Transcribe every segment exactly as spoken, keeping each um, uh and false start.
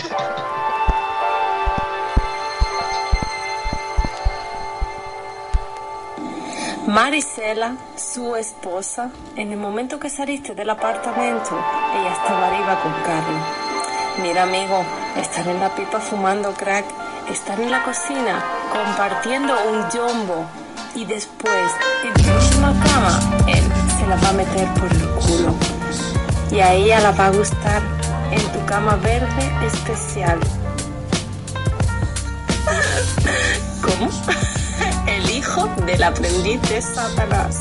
Marisela, su esposa, en el momento que saliste del apartamento, ella estaba arriba con Carlos. Mira, amigo, estar en la pipa fumando crack, estar en la cocina compartiendo un jumbo y después en tu última cama, él se la va a meter por el culo. Y a ella la va a gustar en tu cama verde especial. ¿Cómo? El hijo del aprendiz de Satanás.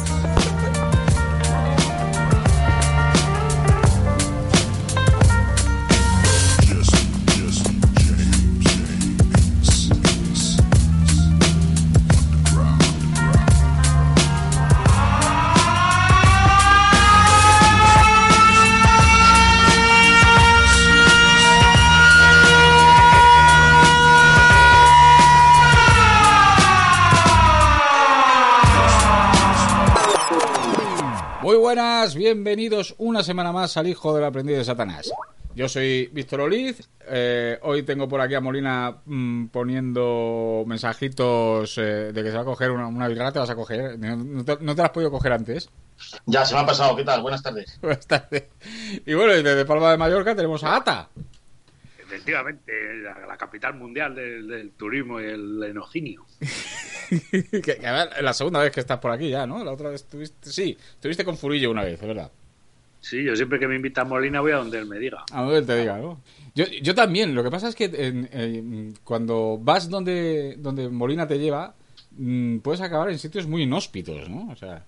Muy buenas, bienvenidos una semana más al Hijo del Aprendiz de Satanás. Yo soy Víctor Oliz, eh, hoy tengo por aquí a Molina mmm, poniendo mensajitos eh, de que se va a coger una, una birra. ¿Te vas a coger? ¿No te, ¿No te la has podido coger antes? Ya, se me ha pasado. ¿Qué tal? Buenas tardes. Buenas tardes. Y bueno, desde Palma de Mallorca tenemos a Ata. Efectivamente, la, la capital mundial del, del turismo y el enocinio. que, que, a ver, la segunda vez que estás por aquí ya, ¿no? La otra vez estuviste... Sí, estuviste con Furillo una vez, es verdad. Sí, yo siempre que me invita a Molina voy a donde él me diga. A donde él te diga, ¿no? Yo, yo también, lo que pasa es que en, en, cuando vas donde, donde Molina te lleva, mmm, puedes acabar en sitios muy inhóspitos, ¿no? O sea...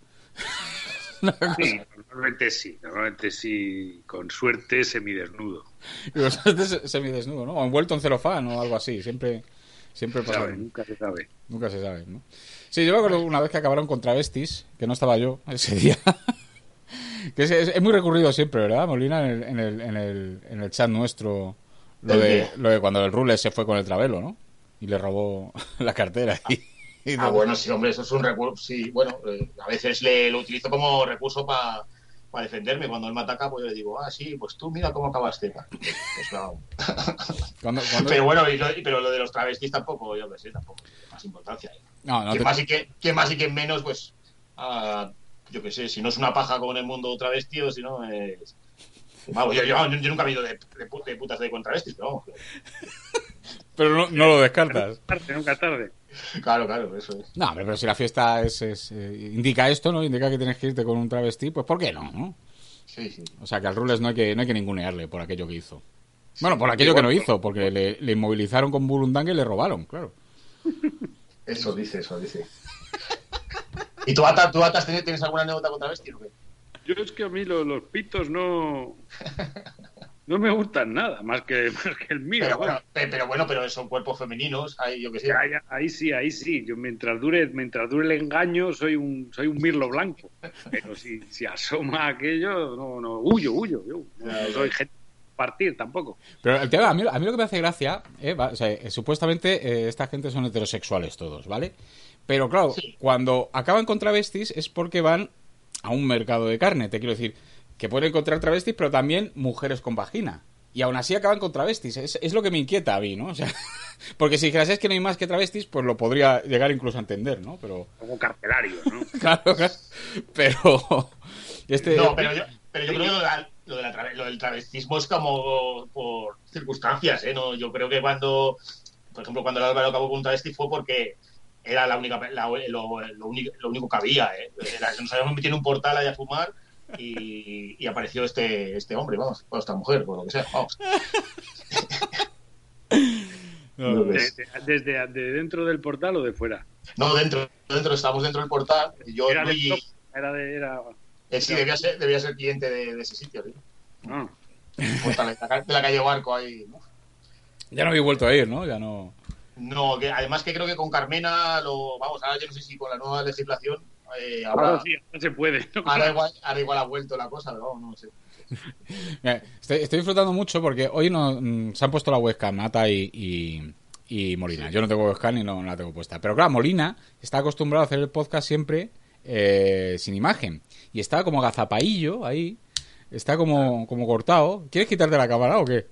Sí, normalmente sí, normalmente sí, con suerte semidesnudo. Y con suerte semidesnudo, ¿no? O envuelto en celofán o algo así, siempre... Siempre pasa. Sabe, nunca se sabe. Nunca se sabe, ¿no? Sí, yo me acuerdo una vez que acabaron con travestis, que no estaba yo ese día. que es, es, es muy recurrido siempre, ¿verdad, Molina? En el, en el, en el, en el chat nuestro, lo de, lo de cuando el Rules se fue con el Travelo, ¿no? Y le robó la cartera. Y, y ah, bueno, sí, hombre, eso es un recurso. Sí, bueno, eh, a veces le, lo utilizo como recurso para pa defenderme. Cuando él me ataca, pues yo le digo, ah, sí, pues tú mira cómo acabaste. Pues claro. ¿Cuándo, cuándo... Pero bueno, y lo, pero lo de los travestis tampoco, yo qué sé, tampoco tiene más importancia. ¿eh? No, no. ¿Quién, te... más y quién, quién más y quién menos, pues, uh, yo qué sé, si no es una paja como en el mundo travesti o si no es... Vamos, yo, yo, yo nunca he ido de, de, de putas de con travestis, pero vamos. Pero no, no lo descartas. Tarde, nunca tarde. Claro, claro, eso es. No, pero si la fiesta es, es eh, indica esto, ¿no? Indica que tienes que irte con un travesti, pues ¿por qué no, no? Sí, sí. O sea, que al Rules no hay que, no hay que ningunearle por aquello que hizo. Bueno, por aquello que no hizo, porque le, le inmovilizaron con Burundanga y le robaron, claro. Eso dice, eso dice. ¿Y tú, Ata, tú Atas, ¿tienes, ¿tienes alguna anécdota con travesti o qué? Yo es que a mí los, los pitos no... No me gustan nada, más que, más que el mío. Pero bueno, pero bueno, pero son cuerpos femeninos, ahí yo que sé. Ahí, ahí sí, ahí sí. Yo mientras dure, mientras dure el engaño, soy un, soy un mirlo blanco. Pero si, si asoma aquello, no, no, huyo, huyo. Yo no, no soy gente partir tampoco. Pero el tema, a mí, a mí lo que me hace gracia, eh, va, o sea, eh, supuestamente eh, esta gente son heterosexuales todos, ¿vale? Pero claro, sí. Cuando acaban con travestis es porque van a un mercado de carne, te quiero decir. Que pueden encontrar travestis, pero también mujeres con vagina. Y aún así acaban con travestis. Es, es lo que me inquieta a mí, ¿no? O sea, porque si dijeras es que no hay más que travestis, pues lo podría llegar incluso a entender, ¿no? Pero... Como carcelario, ¿no? claro, claro. Pero... Este... No, pero yo, pero yo creo que lo, de, lo, de la trave, lo del travestismo es como por circunstancias, ¿eh? No, yo creo que cuando... Por ejemplo, cuando el Álvaro acabó con un travesti fue porque... Era la única, la, lo, lo, único, lo único que había, ¿eh? Era, nos habíamos metido en un portal allá a fumar y, y apareció este este hombre, vamos, o esta mujer, por lo que sea, vamos. No, de, de, ¿Desde de dentro del portal o de fuera? No, dentro, dentro estábamos dentro del portal. Yo era, y, de, era de... Era, eh, sí, debía ser, debía ser cliente de, de ese sitio, ¿sí? Ah. Portal, de, la, de la calle Barco ahí. ¿No? Ya no habéis vuelto a ir, ¿no? Ya no... No, que además que creo que con Carmena, lo vamos, ahora yo no sé si con la nueva legislación eh, ahora, ahora sí, no se puede. ¿No? Ahora, igual, ahora igual ha vuelto la cosa, pero no, no sé. Mira, estoy, estoy disfrutando mucho porque hoy no, mm, se han puesto la webcam Mata y, y, y Molina. Sí. Yo no tengo webcam y no, no la tengo puesta. Pero claro, Molina está acostumbrado a hacer el podcast siempre eh, sin imagen. Y está como agazapaillo ahí. Está como, como cortado. ¿Quieres quitarte la cámara o qué?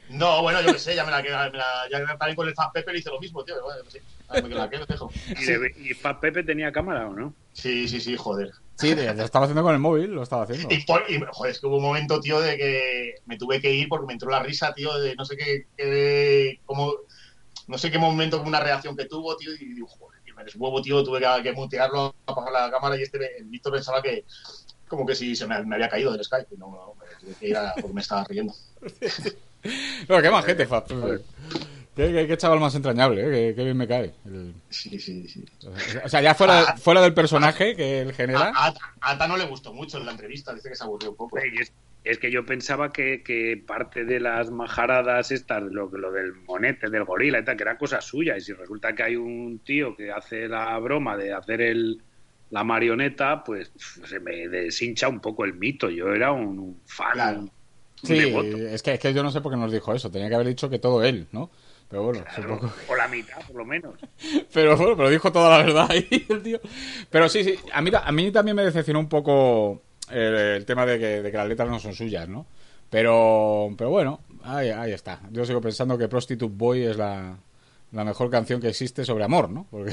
No, bueno, yo qué sé, ya me la quedé, me la, ya también con el Fat Pepper hice lo mismo, tío, bueno, no sé, me la quedo, dejo. ¿Y, de, ¿Y Fat Pepe tenía cámara o no? Sí, sí, sí, joder. Sí, lo estaba haciendo con el móvil, lo estaba haciendo. Y, por, y joder, es que hubo un momento, tío, de que me tuve que ir porque me entró la risa, tío, de no sé qué, qué como, no sé qué momento, como una reacción que tuvo, tío, y digo, joder, me deshuevo, tío, tuve que, que mutearlo, apagar la cámara y este, el Víctor pensaba que, como que si se me, me había caído del Skype, y no, no, me tuve que ir a, porque me estaba riendo. No, qué más gente, Fat. Qué, qué, qué chaval más entrañable, ¿eh? Qué, qué bien me cae. El... Sí, sí, sí. O sea, ya fuera, a, fuera del personaje que él genera. A, a, a Ata no le gustó mucho en la entrevista, dice que se aburrió un poco. Es, es que yo pensaba que, que parte de las majaradas estas, lo, lo del monete, del gorila y tal, que eran cosas suyas. Y si resulta que hay un tío que hace la broma de hacer el, la marioneta, pues se me deshincha un poco el mito. Yo era un, un fan. Claro. Un sí, es que, es que yo no sé por qué nos dijo eso. Tenía que haber dicho que todo él, ¿no? Pero bueno, claro, supongo... o la mitad, por lo menos. Pero bueno, pero dijo toda la verdad ahí el tío. Pero sí, sí, a mí, a mí también me decepcionó un poco el, el tema de que, de que las letras no son suyas, ¿no? Pero, pero bueno, ahí, ahí está. Yo sigo pensando que Prostitute Boy es la, la mejor canción que existe sobre amor, ¿no? Porque...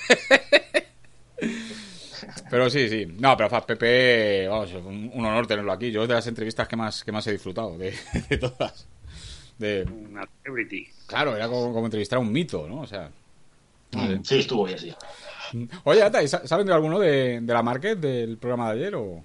Pero sí, sí. No, pero Fat Pepe, vamos, un, un honor tenerlo aquí. Yo es de las entrevistas que más, que más he disfrutado, de, de todas. De... Una celebrity. Claro, era como, como entrevistar a un mito, ¿no? O sea... Mm, sí, estuvo bien, sí. Oye, Ata, ¿saben de alguno de, de la Market del programa de ayer o...?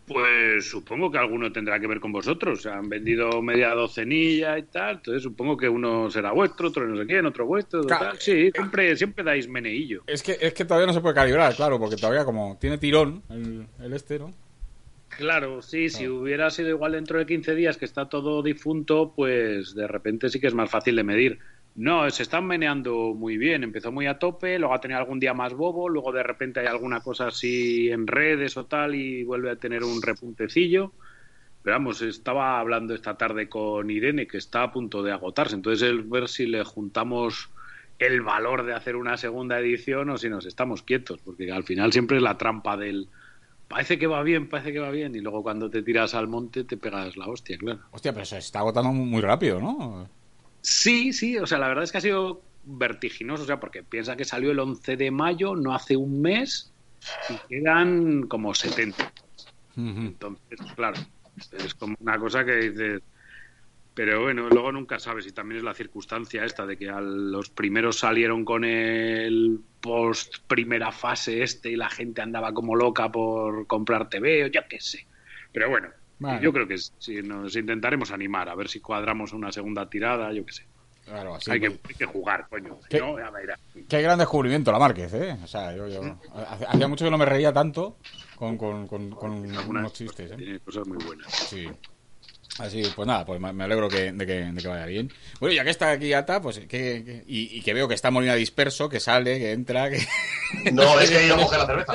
Pues supongo que alguno tendrá que ver con vosotros. Han vendido media docenilla y tal. Entonces supongo que uno será vuestro, otro no sé quién, otro vuestro. Claro. Tal. Sí, siempre, siempre dais meneillo. Es que, es que todavía no se puede calibrar, claro, porque todavía como tiene tirón el, el este, ¿no? Claro, sí, si hubiera sido igual dentro de quince días que está todo difunto, pues de repente sí que es más fácil de medir. No, se están meneando muy bien, empezó muy a tope, luego ha tenido algún día más bobo, luego de repente hay alguna cosa así en redes o tal y vuelve a tener un repuntecillo. Pero vamos, estaba hablando esta tarde con Irene que está a punto de agotarse, entonces el ver si le juntamos el valor de hacer una segunda edición o si nos estamos quietos, porque al final siempre es la trampa del... Parece que va bien, parece que va bien. Y luego cuando te tiras al monte te pegas la hostia, claro. Hostia, pero se está agotando muy rápido, ¿no? Sí, sí, o sea, la verdad es que ha sido vertiginoso, o sea, porque piensa que salió el once de mayo, no hace un mes, y quedan como setenta. Uh-huh. Entonces, claro, es como una cosa que dices... Pero bueno, luego nunca sabes, y también es la circunstancia esta de que a los primeros salieron con el post primera fase este y la gente andaba como loca por comprar T V o yo qué sé. Pero bueno, vale. Yo creo que si nos intentaremos animar a ver si cuadramos una segunda tirada, yo qué sé. Claro, así hay, pues... que, hay que jugar, coño. ¿Qué, no, ya me irá. Qué gran descubrimiento la Márquez, ¿eh? O sea, yo, yo... ¿Mm? Hacía mucho que no me reía tanto con, con, con, con unos chistes, ¿eh? Tiene cosas muy buenas. Sí. Así, pues nada, pues me alegro que, de, que, de que vaya bien. Bueno, ya que está aquí Ata, pues que, que y, y que veo que está Molina disperso, que sale, que entra, que... No, es que he ido a coger la cerveza.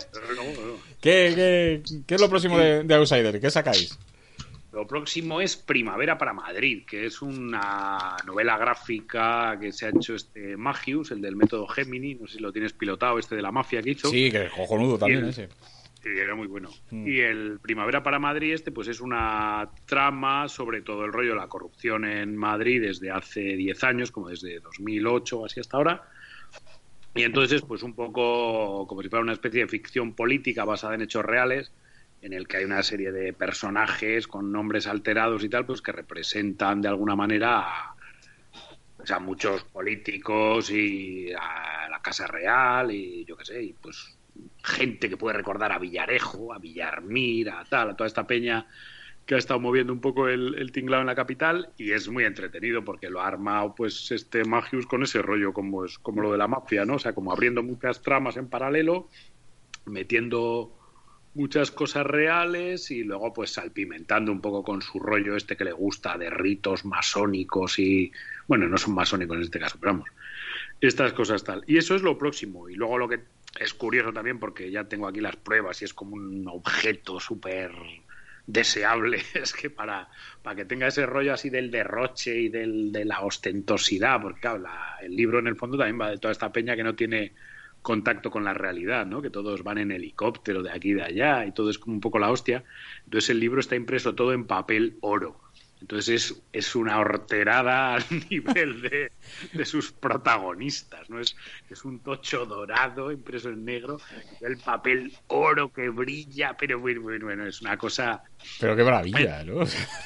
¿Qué, qué, ¿Qué es lo próximo de, de Outsider? ¿Qué sacáis? Lo próximo es Primavera para Madrid, que es una novela gráfica que se ha hecho este Magius, el del método Gemini, no sé si lo tienes pilotado, este de la mafia que hizo. Sí, que es cojonudo también el... ese. Sí, era muy bueno. Mm. Y el Primavera para Madrid este pues es una trama sobre todo el rollo de la corrupción en Madrid desde hace diez años, como desde dos mil ocho o así hasta ahora. Y entonces pues un poco como si fuera una especie de ficción política basada en hechos reales, en el que hay una serie de personajes con nombres alterados y tal, pues que representan de alguna manera a, o sea, muchos políticos y a la Casa Real y yo qué sé, y pues gente que puede recordar a Villarejo, a Villarmir, a tal, a toda esta peña que ha estado moviendo un poco el, el tinglado en la capital, y es muy entretenido porque lo ha armado pues este Magius con ese rollo como es como lo de la mafia, ¿no? O sea, como abriendo muchas tramas en paralelo, metiendo muchas cosas reales y luego pues salpimentando un poco con su rollo este que le gusta de ritos masónicos y, bueno, no son masónicos en este caso, pero vamos, estas cosas tal. Y eso es lo próximo. Y luego lo que es curioso también, porque ya tengo aquí las pruebas y es como un objeto súper deseable, es que para, para que tenga ese rollo así del derroche y del, de la ostentosidad, porque claro, la, el libro en el fondo también va de toda esta peña que no tiene contacto con la realidad, ¿no? Que todos van en helicóptero de aquí y de allá y todo es como un poco la hostia. Entonces el libro está impreso todo en papel oro. Entonces es, es una horterada al nivel de, de sus protagonistas, ¿no? Es, es un tocho dorado impreso en negro, el papel oro que brilla, pero bueno, bueno, bueno es una cosa... Pero qué maravilla, ¿no?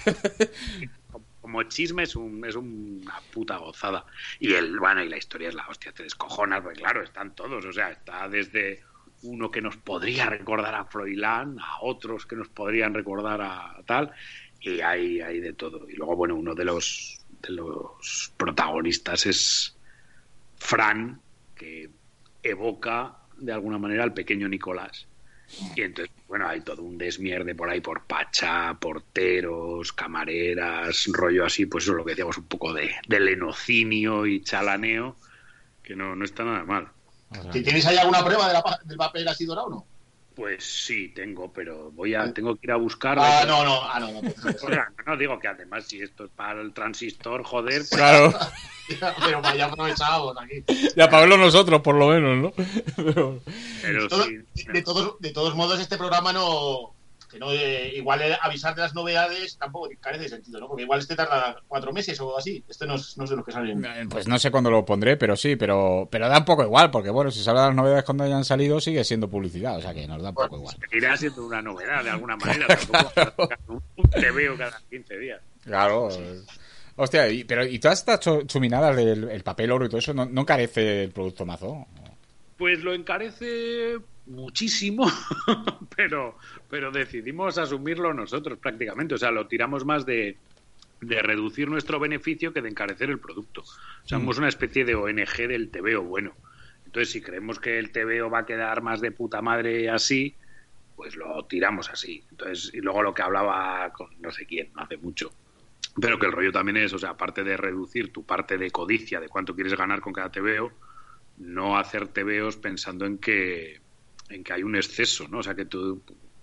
Como chisme es, un, es una puta gozada. Y el bueno y la historia es la hostia, te descojonas, porque claro, están todos, o sea, está desde uno que nos podría recordar a Froilán, a otros que nos podrían recordar a tal... Y hay, hay de todo. Y luego, bueno, uno de los, de los protagonistas es Fran, que evoca de alguna manera al pequeño Nicolás. Y entonces, bueno, hay todo un desmierde por ahí, por Pachá, porteros, camareras, rollo así, pues eso es lo que decíamos, un poco de, de lenocinio y chalaneo, que no, no está nada mal. ¿Tienes ahí alguna prueba de la, del papel así dorado o no? Pues sí, tengo, pero voy a tengo que ir a buscarla. Ah, no, no, ah, no, no. O sea, no digo que además si esto es para el transistor, joder. Pues... Claro. Pero vaya aprovechamos aquí. Ya pagarlo nosotros, por lo menos, ¿no? Pero, pero de, todo, sí, de, de, todos, de todos modos, este programa no... Que no eh, igual avisar de las novedades tampoco carece de sentido, ¿no? Porque igual este tarda cuatro meses o así. Este no es, no sé lo que sale. Pues no sé cuándo lo pondré, pero sí, pero pero da un poco igual, porque bueno, si se habla de las novedades cuando hayan salido, sigue siendo publicidad, o sea que nos da un poco pues, igual. Seguirá siendo una novedad de alguna manera, tampoco claro. Un te veo cada quince días. Claro. Sí. Hostia, y, pero ¿y todas estas chuminadas del el papel oro y todo eso no, no encarece el producto mazo? Pues lo encarece muchísimo, pero pero decidimos asumirlo nosotros prácticamente, o sea, lo tiramos más de, de reducir nuestro beneficio que de encarecer el producto. O sea, mm. somos una especie de O N G del tebeo bueno. Entonces, si creemos que el tebeo va a quedar más de puta madre así, pues lo tiramos así. Entonces, y luego lo que hablaba con no sé quién, no hace mucho, pero que el rollo también es, o sea, aparte de reducir tu parte de codicia de cuánto quieres ganar con cada tebeo, no hacer tebeos pensando en que en que hay un exceso, ¿no? O sea, que tú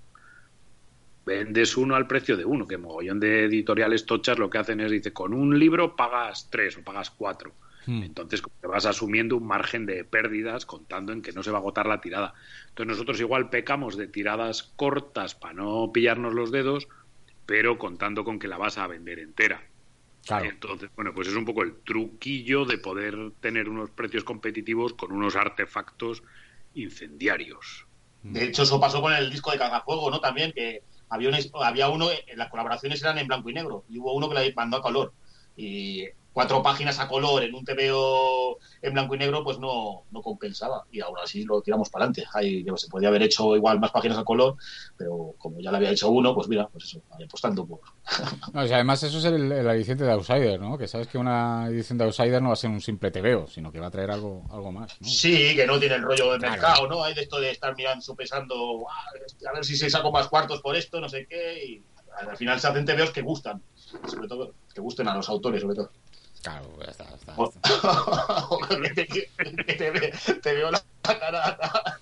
vendes uno al precio de uno, que mogollón de editoriales tochas lo que hacen es, dice, con un libro pagas tres o pagas cuatro. Hmm. Entonces te vas asumiendo un margen de pérdidas contando en que no se va a agotar la tirada. Entonces nosotros igual pecamos de tiradas cortas para no pillarnos los dedos, pero contando con que la vas a vender entera. Claro. Entonces, bueno, pues es un poco el truquillo de poder tener unos precios competitivos con unos artefactos incendiarios. De hecho, eso pasó con el disco de Cagafuego, ¿no? También, que había, un, había uno, las colaboraciones eran en blanco y negro, y hubo uno que la mandó a color. Y cuatro páginas a color en un tebeo en blanco y negro, pues no, no compensaba. Y ahora sí lo tiramos para adelante. Ahí se podía haber hecho igual más páginas a color, pero como ya lo había hecho uno, pues mira, pues eso, apostando por... No, o sea, además eso es el, el aliciente de Outsider, ¿no? Que sabes que una edición de Outsider no va a ser un simple tebeo, sino que va a traer algo, algo más, ¿no? Sí, que no tiene el rollo de claro. mercado, ¿no? Hay de esto de estar mirando, sopesando, a ver si se saco más cuartos por esto, no sé qué, y al final se hacen tebeos que gustan, sobre todo, que gusten a los autores, sobre todo. Claro, ya está, ya está. O, o que te, que te, ve, te veo la cara.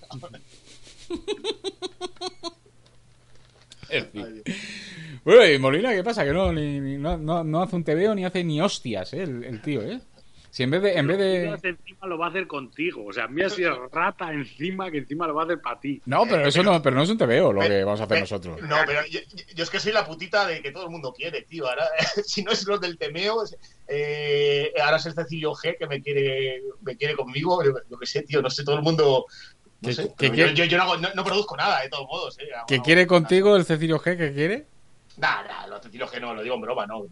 En fin. Bueno, y Molina, ¿qué pasa? Que no, ni, ni, no, no, no hace un tebeo ni hace ni hostias, ¿eh? El, el tío, ¿eh? Si en vez de... En vez de... encima lo va a hacer contigo. O sea, mira si es rata encima, que encima lo va a hacer para ti. No, pero eso no, pero no es un tebeo lo que vamos a hacer pero, nosotros. No, pero yo, yo es que soy la putita de que todo el mundo quiere, tío. Ahora, si no es los del temeo, eh, ahora es el Cecilio G que me quiere, me quiere conmigo. Lo que sé, tío, no sé, todo el mundo... No sé, que, yo, yo, yo no, no, no produzco nada, de todos modos. Eh. ¿Que no, quiere no, contigo el Cecilio G? ¿Que quiere? Nah, nah, los Cecilio G no, lo digo en broma, no.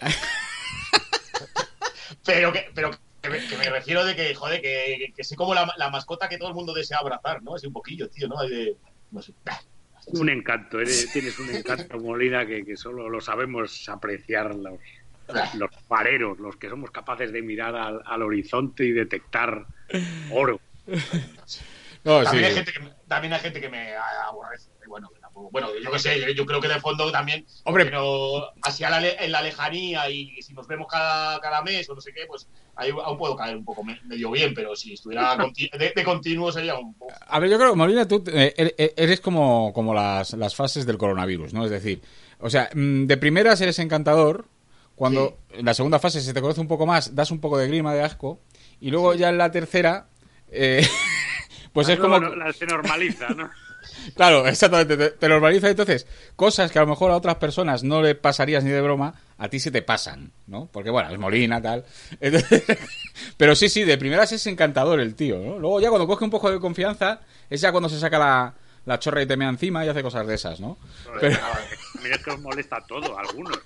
pero que... Pero, Que me, que me refiero de que, joder, que, que soy como la, la mascota que todo el mundo desea abrazar, ¿no? Así un poquillo, tío, ¿no? Hay de, no sé. Un encanto, eres, tienes un encanto, Molina, que, que solo lo sabemos apreciar los, los fareros, los que somos capaces de mirar al, al horizonte y detectar oro. No, también, sí. hay gente que, también hay gente que me aborrece. Bueno, bueno, yo qué sé, yo creo que de fondo también, hombre, pero así a la, en la lejanía y si nos vemos cada, cada mes o no sé qué, pues ahí aún puedo caer un poco medio bien, pero si estuviera de, de continuo sería un poco... A ver, yo creo, Molina, tú eh, eres como, como las, las fases del coronavirus, ¿no? Es decir, o sea, de primeras eres encantador, cuando sí. en la segunda fase se te conoce un poco más, das un poco de grima, de asco, y luego sí. ya en la tercera... Eh, pues ah, es como... No, la, se normaliza, ¿no? Claro, exactamente, te, te normaliza. Entonces, cosas que a lo mejor a otras personas no le pasarías ni de broma, a ti se te pasan, ¿no? Porque, bueno, es Molina, tal. Entonces, pero sí, sí, de primeras es encantador el tío, ¿no? Luego ya cuando coge un poco de confianza, es ya cuando se saca la, la chorra y te mea encima y hace cosas de esas, ¿no? Pero... Mira, es que os molesta todo, algunos.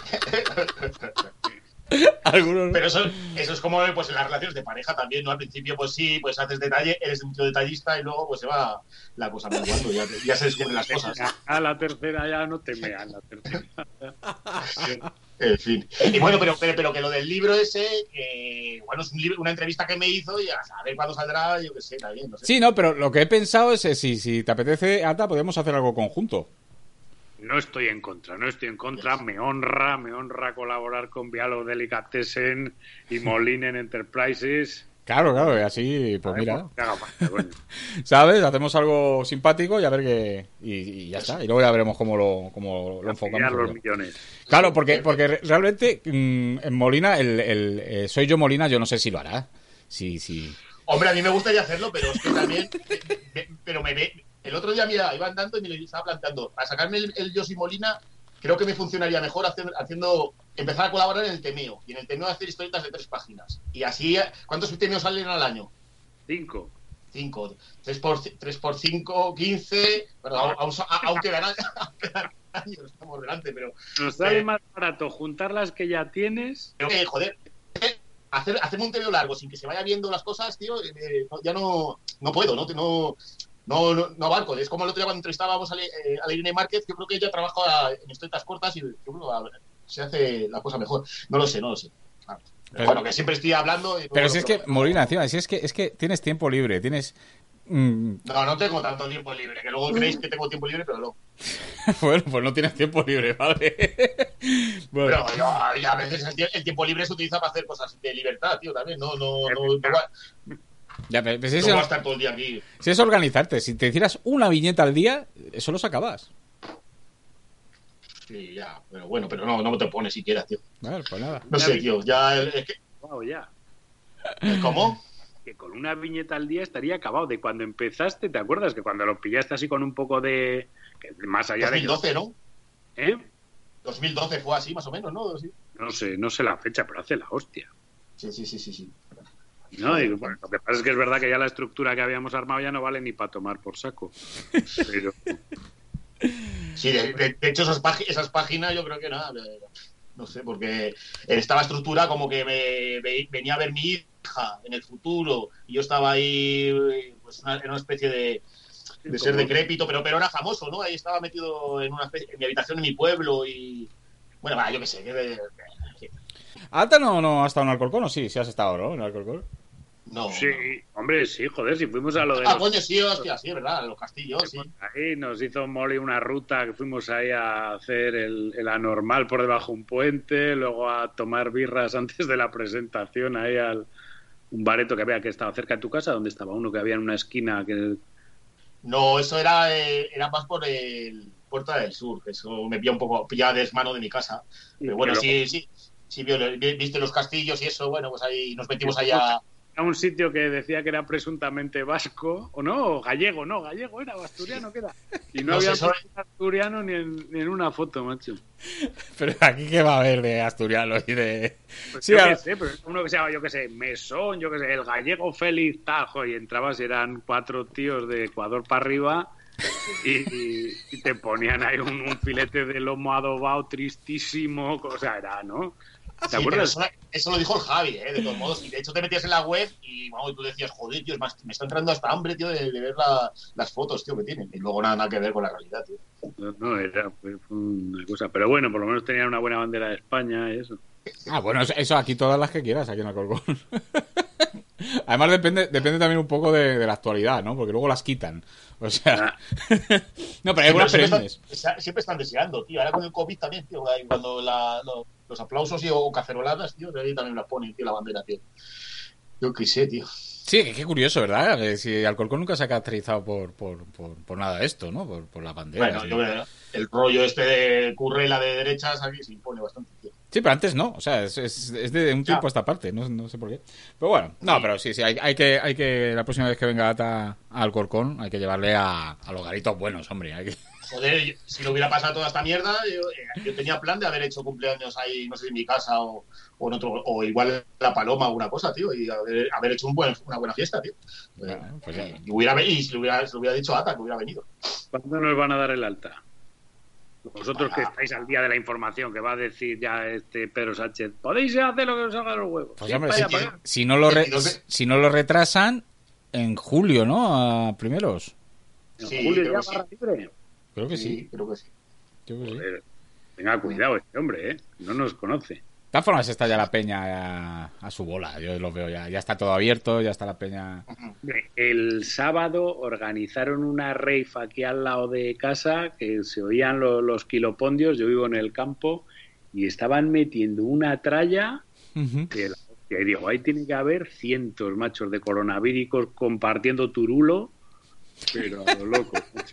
Algunos... Pero eso, eso es como pues en las relaciones de pareja también, ¿no? Al principio, pues sí, pues haces detalle, eres mucho detallista y luego pues se va la cosa menguando, ya, ya se descubren las cosas. A la tercera ya no te mean, la tercera. En fin. Y bueno, pero, pero, pero que lo del libro ese, eh, bueno, es un libro, una entrevista que me hizo y a saber cuándo saldrá, yo qué sé, también, no sé. Sí, no, pero lo que he pensado es, eh, si, si te apetece, Ata, podemos hacer algo conjunto. No estoy en contra, no estoy en contra. Me honra, me honra colaborar con Vialo Delicatessen y Molinen Enterprises. Claro, claro, y así, pues ver, mira. Pues, bueno. ¿Sabes? Hacemos algo simpático y a ver qué. Y, y ya está. Y luego ya veremos cómo lo, cómo lo enfocamos. Los millones. Claro, porque, porque realmente mmm, en Molina, el, el eh, Soy Yo Molina, yo no sé si lo hará. Sí, sí. Hombre, a mí me gustaría hacerlo, pero es que también. Me, me, pero me ve. El otro día, mira, iba andando y me estaba planteando. Para sacarme el, el Yo Soy Molina, creo que me funcionaría mejor haciendo, haciendo. Empezar a colaborar en el Temeo. Y en el Temeo hacer historietas de tres páginas. Y así. ¿Cuántos Temeos salen al año? Cinco. Cinco. Tres por, tres por cinco, quince. Pero aún, aún, aún quedan años, estamos delante, pero. Nos sale eh, más barato juntar las que ya tienes. Pero que, joder. Hacer, hacerme un Temeo largo sin que se vaya viendo las cosas, tío. Eh, ya no. No puedo, ¿no? no No, no, no abarco. Es como el otro día cuando entrevistábamos a, Le, eh, a Irene Márquez, yo creo que ella trabaja en historietas cortas y yo creo a ver, se hace la cosa mejor. No lo sé, no lo sé. Claro. Pero, bueno, que siempre estoy hablando. Y pero si es que, Molina, encima, si es que, es que tienes tiempo libre, tienes... Mm... No, no tengo tanto tiempo libre, que luego creéis que tengo tiempo libre, pero no. Bueno, pues no tienes tiempo libre, ¿vale? Bueno. Pero yo, yo, a veces el, el tiempo libre se utiliza para hacer cosas de libertad, tío, también. No, no, no. no Ya, pero, pero si no es, voy a estar todo el día aquí. Si es organizarte, si te hicieras una viñeta al día, eso lo sacabas. Sí, ya, pero bueno, pero no, no te pones siquiera, tío. Vale, pues nada. No sé, tío, ya es que... Wow, ya. ¿Cómo? Que con una viñeta al día estaría acabado. De cuando empezaste, ¿te acuerdas? Que cuando lo pillaste así con un poco de... Más allá dos mil doce, de... ¿no? ¿Eh? dos mil doce fue así, más o menos, ¿no? Sí. No sé, no sé la fecha, pero hace la hostia. Sí, sí, sí, sí, sí. No, y, bueno, lo que pasa es que es verdad que ya la estructura que habíamos armado ya no vale ni para tomar por saco. Pero... Sí, de, de, de hecho esas, pág- esas páginas yo creo que nada, no sé, porque estaba estructura como que me, me, venía a ver mi hija en el futuro y yo estaba ahí, pues una, en una especie de, de ser decrépito, pero, pero era famoso, ¿no? Ahí estaba metido en una especie, en mi habitación en mi pueblo y... Bueno, va, yo qué sé. Que, que... ¿Alta no, no ha estado en Alcorcón o sí? Sí has estado, ¿no? En Alcorcón. No. Sí, no. Hombre, sí, joder, si fuimos a lo de... Ah, los... coño, sí, hostia, sí, ¿verdad? Los castillos, sí. Ahí nos hizo Molly una ruta que fuimos ahí a hacer el, el anormal por debajo de un puente, luego a tomar birras antes de la presentación ahí al un bareto que había que estaba cerca de tu casa, donde estaba uno que había en una esquina que... No, eso era, eh, era más por el Puerta del Sur, que eso me pilla un poco, pilla desmano de mi casa. Pero bueno, luego... sí, sí, sí, viste los castillos y eso, bueno, pues ahí nos metimos allá... A un sitio que decía que era presuntamente vasco, o no, o gallego, no, gallego era, o asturiano, ¿qué era? Y no, no había sé, asturiano ni en, ni en una foto, macho. Pero aquí qué va a haber de asturiano y de... Pues sí, yo a... qué sé, pero uno que se llama, yo qué sé, Mesón, yo qué sé, el gallego Félix Tajo, y entrabas y eran cuatro tíos de Ecuador para arriba y, y, y te ponían ahí un, un filete de lomo adobado tristísimo, o sea, era, ¿no? ¿Te sí, acuerdas? Eso, eso lo dijo el Javi, ¿eh? De todos modos. Y de hecho te metías en la web y vamos, tú decías, joder, tío, es más, me está entrando hasta hambre, tío, de, de ver la, las fotos, tío, que tienen. Y luego nada, nada que ver con la realidad, tío. No, no era fue, fue una cosa. Pero bueno, por lo menos tenían una buena bandera de España y eso. Ah, bueno, eso aquí todas las que quieras, aquí en Alcorcón. Además depende depende también un poco de, de la actualidad, ¿no? Porque luego las quitan. O sea... Ah. No, pero hay algunas perennes. Siempre, siempre están deseando, tío. Ahora con el COVID también, tío. Cuando la, lo, los aplausos y, o caceroladas, tío, de ahí también las ponen, tío, la bandera, tío. Yo qué sé, tío. Sí, qué curioso, ¿verdad? Si Alcorcón nunca se ha caracterizado por, por, por, por nada de esto, ¿no? Por, por la bandera. Bueno, yo, el rollo este de currela de derechas aquí se impone bastante, tío. Sí, pero antes no, o sea, es, es, es de un tiempo a esta parte, no, no sé por qué. Pero bueno, no, sí. pero sí, sí, hay, hay que, hay que, la próxima vez que venga Ata a Alcorcón, hay que llevarle a, a los garitos buenos, hombre. Hay que... Joder, yo, si no hubiera pasado toda esta mierda, yo, eh, yo tenía plan de haber hecho cumpleaños ahí, no sé si en mi casa o, o en otro, o igual en La Paloma o alguna cosa, tío, y haber, haber hecho un buen, una buena fiesta, tío. Bueno, pues ya. Y, hubiera, y si le hubiera, se lo hubiera dicho a Ata, que hubiera venido. ¿Cuándo nos van a dar el alta? Vosotros que estáis al día de la información, que va a decir ya este Pedro Sánchez, podéis hacer lo que os haga los huevos. Pues hombre, si, si, no lo re, si no lo retrasan, en julio, ¿no? A primeros. ¿En sí, julio ya barra sí. libre? Creo que sí. sí. Creo que sí. Creo que Joder, sí. Tenga cuidado este hombre, ¿eh? No nos conoce. De todas formas está ya la peña a, a su bola, yo lo veo ya. Ya está todo abierto, ya está la peña... El sábado organizaron una rave aquí al lado de casa, que se oían los, los kilopondios, yo vivo en el campo, y estaban metiendo una tralla uh-huh. que, que digo, ahí tiene que haber cientos, machos, de coronavíricos compartiendo turulo, pero a lo loco.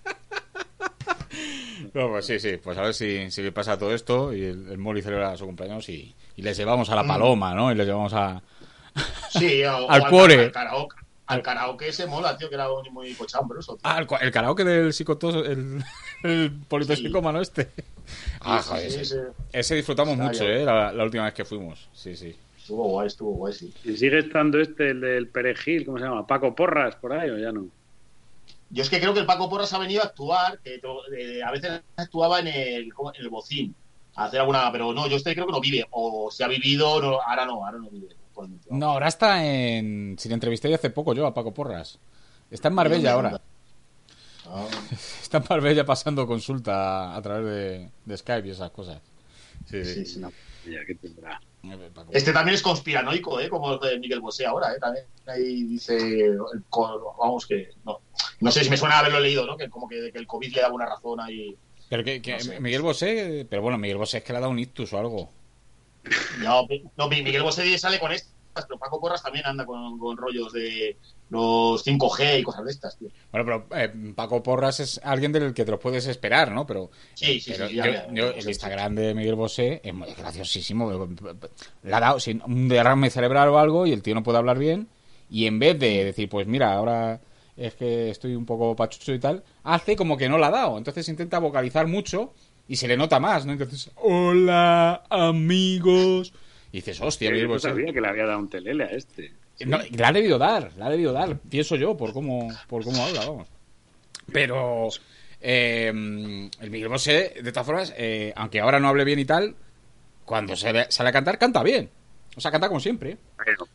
No, pues sí, sí, pues a ver si, si pasa todo esto y el, el Moli celebra su cumpleaños y, y les llevamos a La Paloma, ¿no? Y les llevamos a... Sí, o, al o cuore. Al karaoke, al karaoke ese mola, tío, que era muy, muy cochambroso. Ah, el, el karaoke del psicotoso, el, el politoxicómano sí. este. Ah, sí, joder, sí, ese, sí. ese disfrutamos Está mucho, ¿eh? La, la última vez que fuimos, sí, sí. Estuvo guay, estuvo guay, sí. ¿Y sigue estando este, el del Perejil, cómo se llama? ¿Paco Porras, por ahí o ya no? Yo es que creo que el Paco Porras ha venido a actuar, que eh, a veces actuaba en el, en el Bocín, a hacer alguna, pero no, yo este creo que no vive, o si ha vivido, no, ahora no, ahora no vive. No, ahora está en... Si le entrevisté hace poco yo a Paco Porras. Está en Marbella ahora. Ah. Está en Marbella pasando consulta a través de, de Skype y esas cosas. Sí, sí. sí, sí. No, ya que tendrá. Este también es conspiranoico, ¿eh? Como el de Miguel Bosé ahora, ¿eh? También ahí dice, vamos, que no, no sé si me suena haberlo leído, ¿no? Que como que, que el COVID le da una razón ahí. Pero que, que no sé. Miguel Bosé, pero bueno, Miguel Bosé es que le ha dado un ictus o algo. No, no Miguel Bosé sale con estas, pero Paco Porras también anda con, con rollos de los cinco G y cosas de estas, tío. Bueno, pero eh, Paco Porras es alguien del que te lo puedes esperar, ¿no? Pero, sí, sí, pero sí. Yo, ya, ya, yo, ya, el Instagram de Miguel Bosé es muy graciosísimo. Le ha dado sin, un derrame cerebral o algo y el tío no puede hablar bien. Y en vez de decir, pues mira, ahora es que estoy un poco pachucho y tal, hace como que no la ha dado. Entonces intenta vocalizar mucho y se le nota más, ¿no? Entonces, hola, amigos. Y dices, hostia, Miguel Bosé. Yo sabía que le había dado un telele a este. Sí. No, la ha debido dar, la ha debido dar, pienso yo, por cómo, por cómo habla, vamos. Pero eh, el Miguel Bosé, de todas formas, eh, aunque ahora no hable bien y tal, cuando sale, sale a cantar, canta bien. O sea, canta como siempre. Bueno.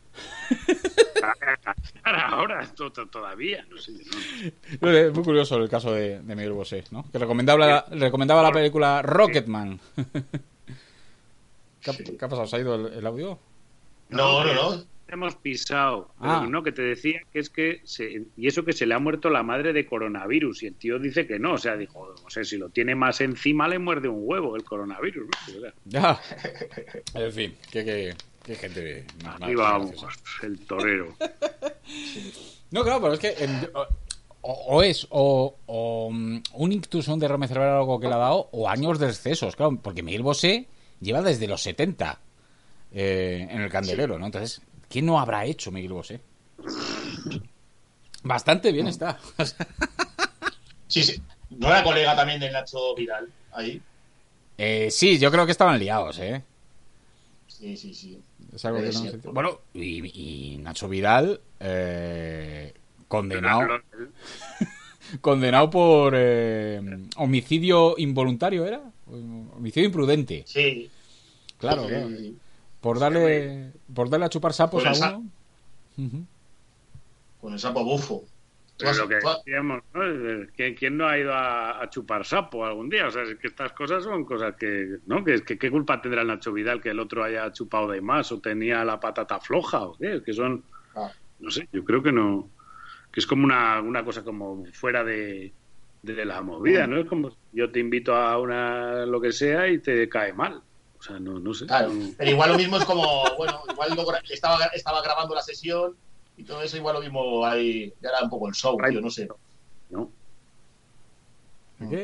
Ahora, todavía, no sé. No. Es muy curioso el caso de, de Miguel Bosé, ¿no? Que recomendaba la, recomendaba la película Rocketman. ¿Qué, ¿Qué ha pasado? ¿Se ha ido el, el audio? No, no, no. Hemos pisado. Ah. Pero no, que te decía que es que... Se, y eso que se le ha muerto la madre de coronavirus. Y el tío dice que no. O sea, dijo, no sé, si lo tiene más encima le muerde un huevo el coronavirus, ¿no? O sea, ya. En fin, qué, qué, qué gente... Ahí vamos, el torero. No, claro, pero es que... En, o, o es o, o un ictus, un derrame cerebral o algo que le ha dado, o años de excesos, claro. Porque Miguel Bosé lleva desde los setenta eh, en el candelero, ¿no? Entonces... ¿Qué no habrá hecho Miguel Bosé? Bastante bien está. Sí, sí. ¿No era colega también del Nacho Vidal ahí? Eh, sí, yo creo que estaban liados, ¿eh? Sí, sí, sí. Es algo que no sé. Bueno, y, y Nacho Vidal, eh, condenado. Condenado por eh, homicidio involuntario, ¿era? Homicidio imprudente. Sí. Claro, sí, claro. Sí, sí. Por darle, por darle a chupar sapos a uno. Sa- uh-huh. Con el sapo bufo. Pero lo que decíamos, ¿no? ¿Quién no ha ido a, a chupar sapo algún día? O sea, es que estas cosas son cosas que, ¿no? Que, que, ¿Qué culpa tendrá el Nacho Vidal que el otro haya chupado de más o tenía la patata floja o qué? Que son, ah. no sé, yo creo que no, que es como una, una cosa como fuera de, de la movida, ¿no? Es como yo te invito a una lo que sea y te cae mal. O sea, no, no sé. Claro, pero igual lo mismo es como, bueno, igual lo, estaba, estaba grabando la sesión y todo eso, igual lo mismo ahí, ya era un poco el show, tío, no sé. ¿No? ¿Qué?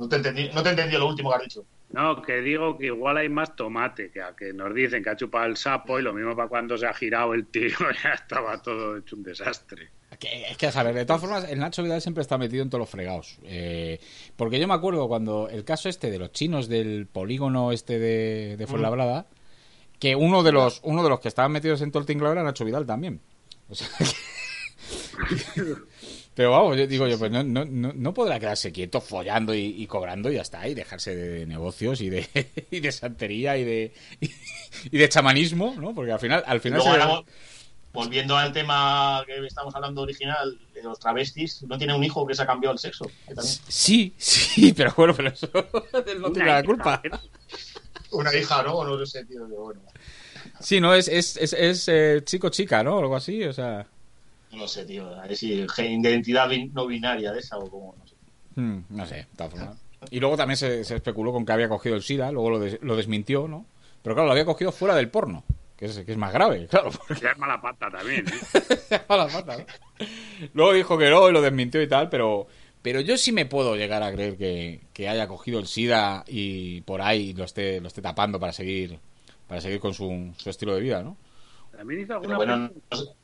No te entendí, no te entendí lo último que has dicho. No, que digo que igual hay más tomate, que a que nos dicen que ha chupado el sapo y lo mismo para cuando se ha girado el tiro ya estaba todo hecho un desastre. Es que, a saber, de todas formas, el Nacho Vidal siempre está metido en todos los fregados. Eh, porque yo me acuerdo cuando el caso este de los chinos del polígono este de, de Fuenlabrada, mm. que uno de los uno de los que estaban metidos en todo el tinglado era Nacho Vidal también. O sea que... Pero vamos, yo digo yo, pues no, no, no podrá quedarse quieto follando y, y cobrando y ya está, y dejarse de negocios y de, y de santería y de y, y de chamanismo, ¿no? Porque al final, al final Luego, se... ahora, volviendo al tema que estamos hablando original de los travestis, no tiene un hijo que se ha cambiado el sexo. Sí, sí, pero bueno, pero eso él no tiene la culpa. Una hija, ¿no? No sé, tío, pero bueno. Sí, no, es, es, es, es eh, chico-chica, ¿no? Algo así, o sea... No sé, tío, es decir, identidad no binaria de esa o como, no sé. Hmm, no sé, de todas formas. Y luego también se, se especuló con que había cogido el SIDA, luego lo, des, lo desmintió, ¿no? Pero claro, lo había cogido fuera del porno, que es, que es más grave, claro. Porque... Ya es mala pata también, ¿eh? Es mala pata, ¿no? Luego dijo que no y lo desmintió y tal, pero... Pero yo sí me puedo llegar a creer que, que haya cogido el SIDA y por ahí lo esté, lo esté tapando para seguir para seguir con su, su estilo de vida, ¿no? También hizo alguna... Bueno, no sé.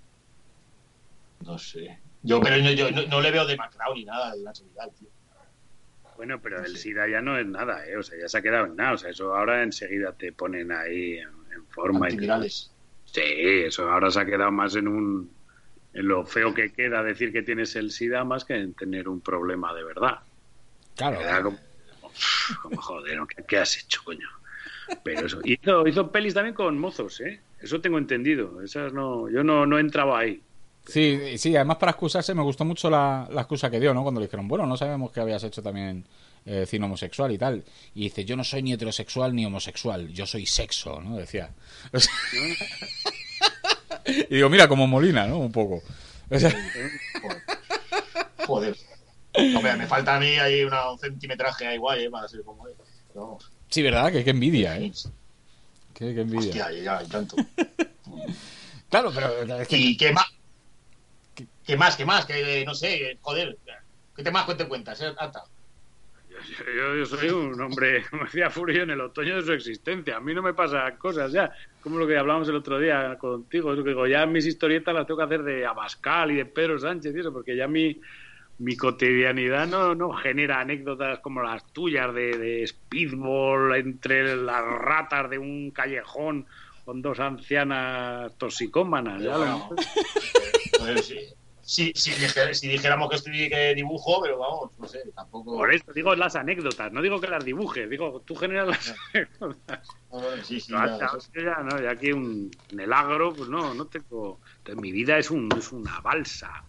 No sé. Yo, pero yo, yo no, no le veo demacrado ni nada de Nacho Vidal, tío. Bueno, pero el SIDA ya no es nada, ¿eh? O sea, ya se ha quedado en nada. O sea, eso ahora enseguida te ponen ahí en, en forma. Antivirales. Y... Sí, eso ahora se ha quedado más en un... en lo feo que queda decir que tienes el SIDA más que en tener un problema de verdad. Claro. Como, como, joder, ¿qué, ¿qué has hecho, coño? Pero eso... Hizo, hizo pelis también con mozos, ¿eh? Eso tengo entendido. Esas no... Yo no, no entraba ahí. Sí, sí, además para excusarse me gustó mucho la, la excusa que dio, ¿no? Cuando le dijeron, bueno, no sabemos que habías hecho también eh, cine homosexual y tal. Y dice, yo no soy ni heterosexual ni homosexual, yo soy sexo, ¿no? Decía. O sea... y digo, mira, como Molina, ¿no? Un poco. O sea... Joder. Hombre, me falta a mí ahí una, un centimetraje ahí guay, ¿eh? Para ser como él. Vamos. Sí, ¿verdad? Que qué envidia, ¿eh? Qué, qué envidia. Hostia, ya, hay tanto. Claro, pero... Es que... ¿Y qué más? ¿Qué más? ¿Qué más? Que no sé, joder. ¿Qué te más te cuentas, eh, Ata? Yo, yo, yo soy un hombre, como decía Furio, en el otoño de su existencia. A mí no me pasan cosas ya. Como lo que hablábamos el otro día contigo. Es lo que digo, ya mis historietas las tengo que hacer de Abascal y de Pedro Sánchez y eso, porque ya mi, mi cotidianidad no, no genera anécdotas como las tuyas de, de speedball entre las ratas de un callejón con dos ancianas toxicómanas. Ya bueno, lo... pues, sí. Sí, sí, si dijéramos que estoy que dibujo, pero vamos, no sé, tampoco... Por eso digo las anécdotas, no digo que las dibujes, digo, tú generas las anécdotas. Sí, sí, no, ya, ya, ya, no, ya aquí un, en el agro, pues no, no tengo... Entonces, mi vida es, un, es una balsa.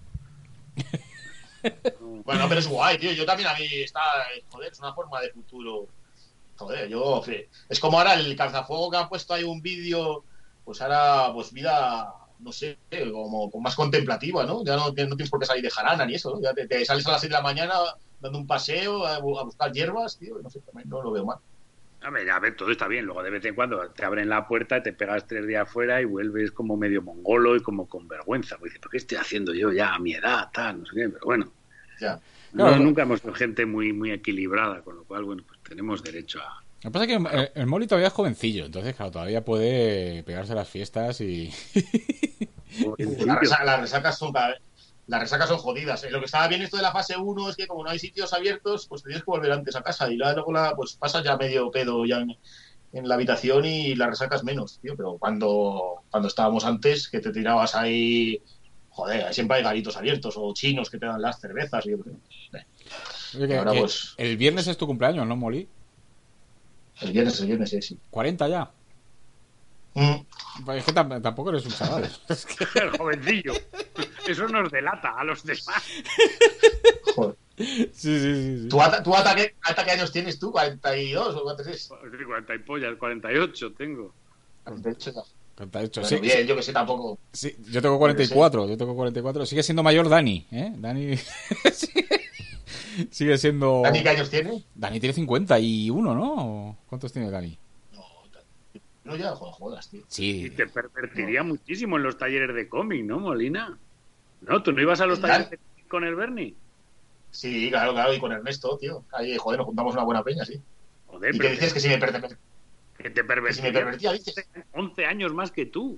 Bueno, pero es guay, tío, yo también a mí está, joder, es una forma de futuro. Joder, yo... Es como ahora el calzafuego que ha puesto ahí un vídeo, pues ahora, pues vida... no sé, como, como más contemplativa, ¿no? Ya no, no tienes por qué salir de jarana ni eso, ¿no? Ya te, te sales a las seis de la mañana dando un paseo a, a buscar hierbas, tío, no sé, también no lo veo mal. A ver, a ver, todo está bien, luego de vez en cuando te abren la puerta y te pegas tres días fuera y vuelves como medio mongolo y como con vergüenza, pues dices, ¿pero qué estoy haciendo yo ya a mi edad, tal, no sé qué? Pero bueno, ya. No, no, nunca hemos sido gente muy, muy equilibrada, con lo cual, bueno, pues tenemos derecho a... Lo que pasa es que el, el Moli todavía es jovencillo, entonces, claro, todavía puede pegarse las fiestas y... las, resaca, las resacas son las resacas son jodidas. Lo que estaba bien esto de la fase uno es que como no hay sitios abiertos, pues tienes que volver antes a casa y luego la, pues pasas ya medio pedo ya en, en la habitación y las resacas menos, tío. Pero cuando, cuando estábamos antes, que te tirabas ahí... Joder, siempre hay garitos abiertos o chinos que te dan las cervezas. Y, eh. Oye, que, ahora, que pues, el viernes es tu cumpleaños, ¿no, Moli? El viernes, el viernes, sí, sí. ¿cuarenta ya? Mm. Es que t- tampoco eres un chaval. Es que el jovencillo. Eso nos delata a los demás. Joder. Sí, sí, sí. sí. ¿Tú, ata, tú ata, qué, ata qué años tienes tú? ¿cuarenta y dos o cuántos es? cuarenta y pollas, cuarenta y ocho tengo. cuarenta y ocho ya. cuarenta y ocho, bueno, sí, bien, sí. yo que sé tampoco. Sí, yo tengo cuarenta y cuatro, yo tengo cuarenta y cuatro. Sigue siendo mayor Dani, ¿eh? Dani sigue, sigue siendo... ¿Dani qué años tiene? Dani tiene cincuenta y uno, ¿no? ¿Cuántos tiene Dani? No, no ya, jodas, tío. Sí. Y te pervertiría no. muchísimo en los talleres de cómic, ¿no, Molina? No, ¿tú no ibas a los talleres de cómic con el Bernie? Sí, claro, claro, y con Ernesto, tío. Ahí, joder, nos juntamos una buena peña, sí. Joder, y pero que dices te, que si me pertenece. que te Que si me pervertía. pervertía, dices. once años más que tú.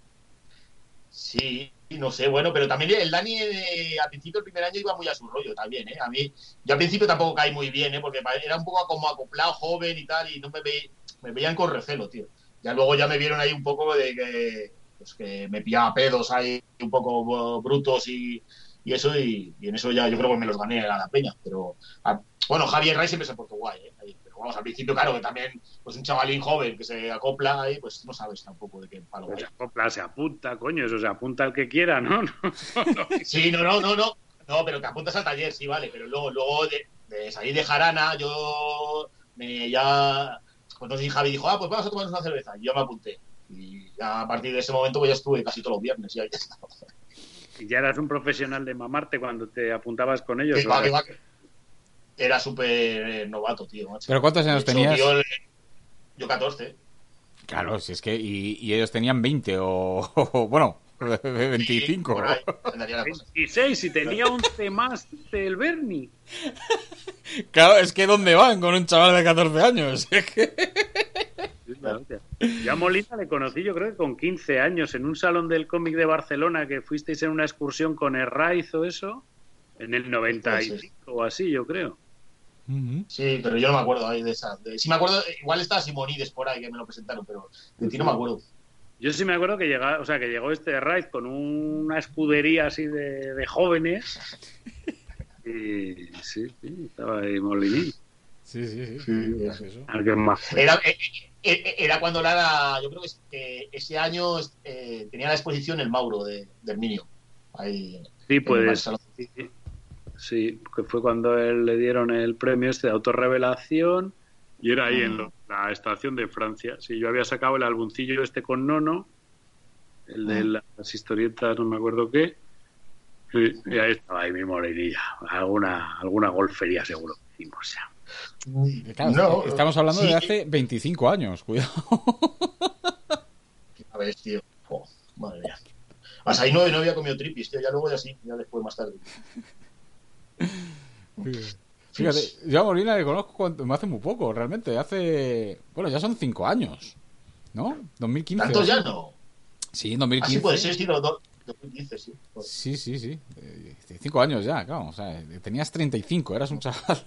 Sí, no sé, bueno, pero también el Dani eh, al principio, el primer año, iba muy a su rollo también, ¿eh? A mí, yo al principio tampoco caí muy bien, ¿eh? Porque era un poco como acoplado, joven y tal, y no me, ve, me veían con recelo, tío. Ya luego ya me vieron ahí un poco de que, pues que me pillaba pedos ahí un poco brutos y, y eso, y, y en eso ya yo creo que me los gané a la peña. Pero, a, bueno, Javier Ray siempre se portó guay, ¿eh? Ahí, pero vamos, al principio, claro, que también, pues un chavalín joven que se acopla ahí, pues no sabes tampoco de qué palo Pues hay. se acopla, se apunta, coño, eso se apunta al que quiera, ¿no? no, no, no. Sí, no, no, no, no. No, pero te apuntas al taller, sí, vale. Pero luego, luego de, de salir de jarana, yo me ya. Pues no sé si Javi dijo, ah, pues vamos a tomarnos una cerveza. Y yo me apunté. Y ya a partir de ese momento, pues ya estuve casi todos los viernes. Y ahí ya estaba. Y ya eras un profesional de mamarte cuando te apuntabas con ellos. Que va, que va, que era súper novato, tío, macho. ¿Pero cuántos años De hecho, tenías? Yo, yo catorce. Claro, si es que... Y, y ellos tenían veinte o... o bueno, veinticinco. Sí, por ahí, andaría la cosa. veintiséis y tenía once más el Bernie. Claro, es que ¿dónde van con un chaval de catorce años? Es que... Yo a Molina le conocí, yo creo que con quince años, en un salón del cómic de Barcelona, que fuisteis en una excursión con Herraiz o eso, en el noventa y cinco o así, yo creo. Sí, pero yo no me acuerdo ahí de esa. De, sí me acuerdo, igual estaba Simonides por ahí que me lo presentaron, pero de ti no me acuerdo. Yo sí me acuerdo que llegó, o sea, que llegó este Herraiz con una escudería así de, de jóvenes. Y sí, sí, estaba ahí Molinín. Sí, sí, sí. sí, sí eso. Más. Era, era cuando Lara, yo creo que ese año eh, tenía la exposición el Mauro de, de Herminio. Ahí, sí, pues. Sí, sí, que fue cuando él le dieron el premio este de autorrevelación y era ahí mm. en lo, la estación de Francia. Sí, yo había sacado el álbumcillo este con Nono, el de mm. las historietas, no me acuerdo qué. Y, y ahí estaba ahí mi morenilla. Alguna, alguna golfería seguro que hicimos ya. Claro, no, estamos hablando sí. de hace veinticinco años, cuidado. A ver, tío. Oh, madre mía. Hasta ahí no, no había comido tripis, tío. Ya luego ya sí, ya después más tarde. Fíjate, yo a Molina le conozco me hace muy poco, realmente. Hace. Bueno, ya son cinco años, ¿no? dos mil quince. ¿Tantos ya no? Sí, en dos mil quince. Así puede ser, sí, no, dos mil quince, sí. Pues. Sí, sí, sí. Cinco años ya, claro. O sea, tenías treinta y cinco, eras un chaval.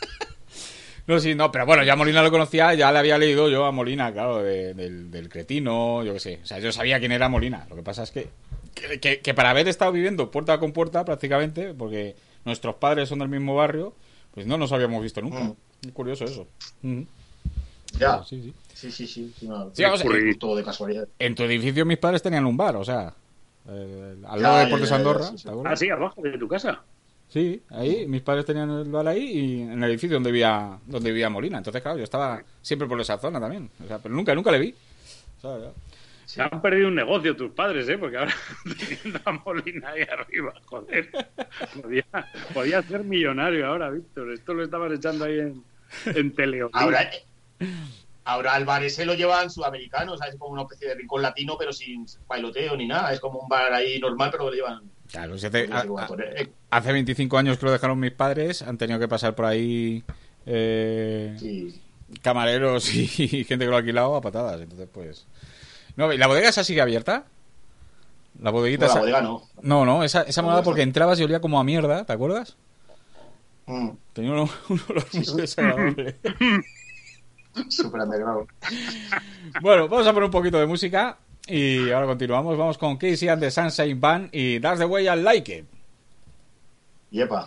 No, sí, no, pero bueno, ya Molina lo conocía, ya le había leído yo a Molina, claro, de, del, del Cretino, yo qué sé. O sea, yo sabía quién era Molina. Lo que pasa es que, que, que, que para haber estado viviendo puerta con puerta prácticamente, porque nuestros padres son del mismo barrio, pues no nos habíamos visto nunca. Mm. Es curioso eso. Mm. Ya. Sí, sí. Sí, sí, sí. sí, no, sí, o sea, en, todo de casualidad. En tu edificio mis padres tenían un bar, o sea, eh, al lado de Deportes Andorra. Sí, sí. Ah, sí, abajo de tu casa. Sí, ahí, mis padres tenían el bar ahí y en el edificio donde vivía, donde vivía Molina. Entonces, claro, yo estaba siempre por esa zona también. O sea, pero nunca, nunca le vi. O sea, ya. Se han perdido un negocio tus padres, ¿eh? Porque ahora teniendo a Molina ahí arriba, joder. Podía, podía ser millonario ahora, Víctor. Esto lo estabas echando ahí en, en Teleolí. Ahora, ahora al bar ese lo llevan sudamericanos, ¿sabes? Es como una especie de rincón latino, pero sin bailoteo ni nada. Es como un bar ahí normal, pero lo llevan... Claro, si hace, a, a, hace veinticinco años que lo dejaron mis padres, han tenido que pasar por ahí eh, sí. camareros y, y gente que lo ha alquilado a patadas. Entonces, pues... No, ¿la bodega esa sigue abierta? La bodeguita no, esa... la bodega no. No, no, esa, esa monada porque entrabas y olía como a mierda, ¿te acuerdas? Mm. Tenía un, un olor muy desagradable. Super underground. Bueno, vamos a poner un poquito de música y ahora continuamos. Vamos con Casey and the Sunshine Band y That's the Way I Like It. Yepa.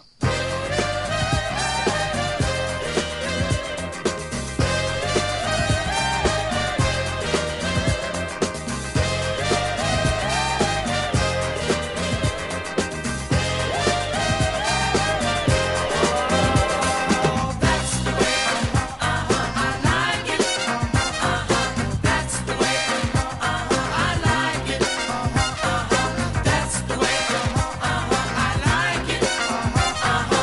That's the way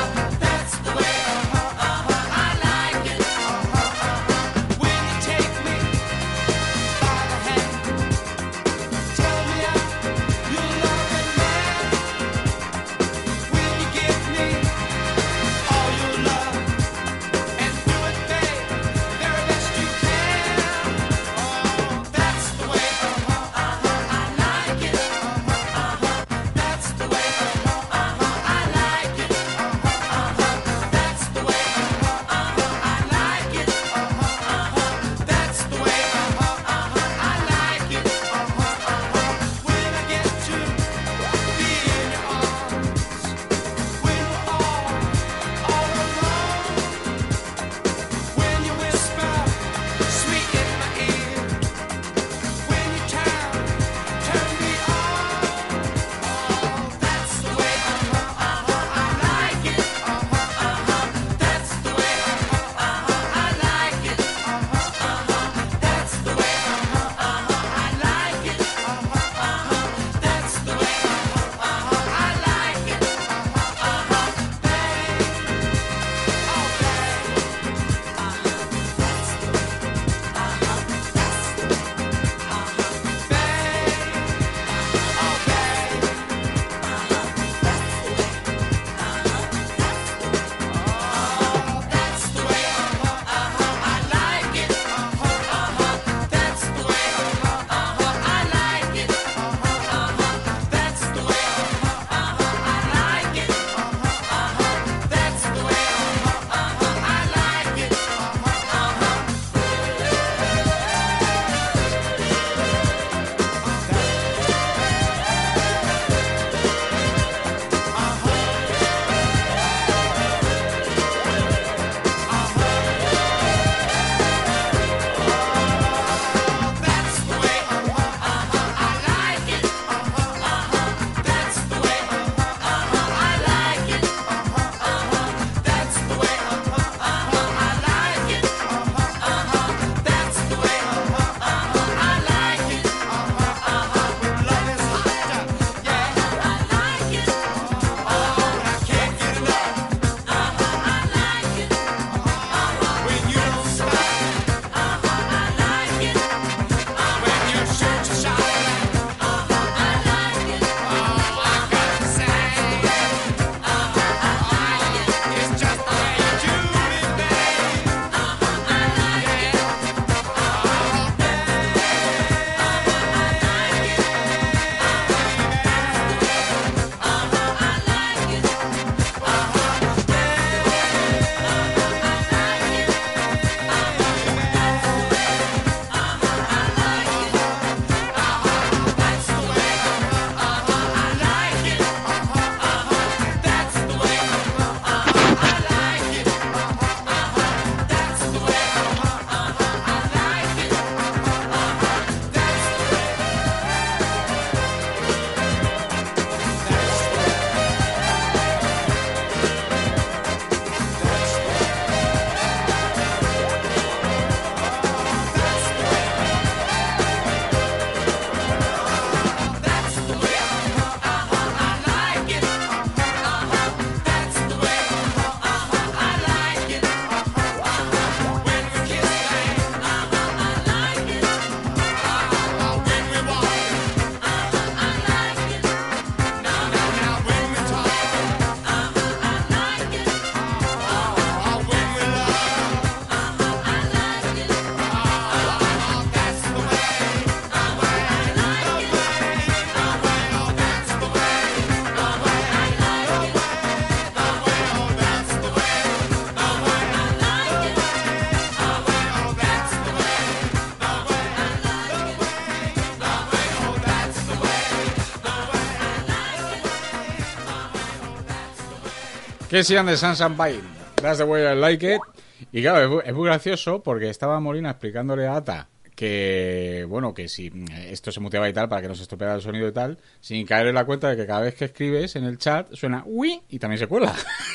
Que sigan de Sunshine Bite. That's the way I like it. Y claro, es muy, es muy gracioso porque estaba Molina explicándole a Ata que, bueno, que si esto se muteaba y tal para que no se estropeara el sonido y tal, sin caer en la cuenta de que cada vez que escribes en el chat suena uy y también se cuela.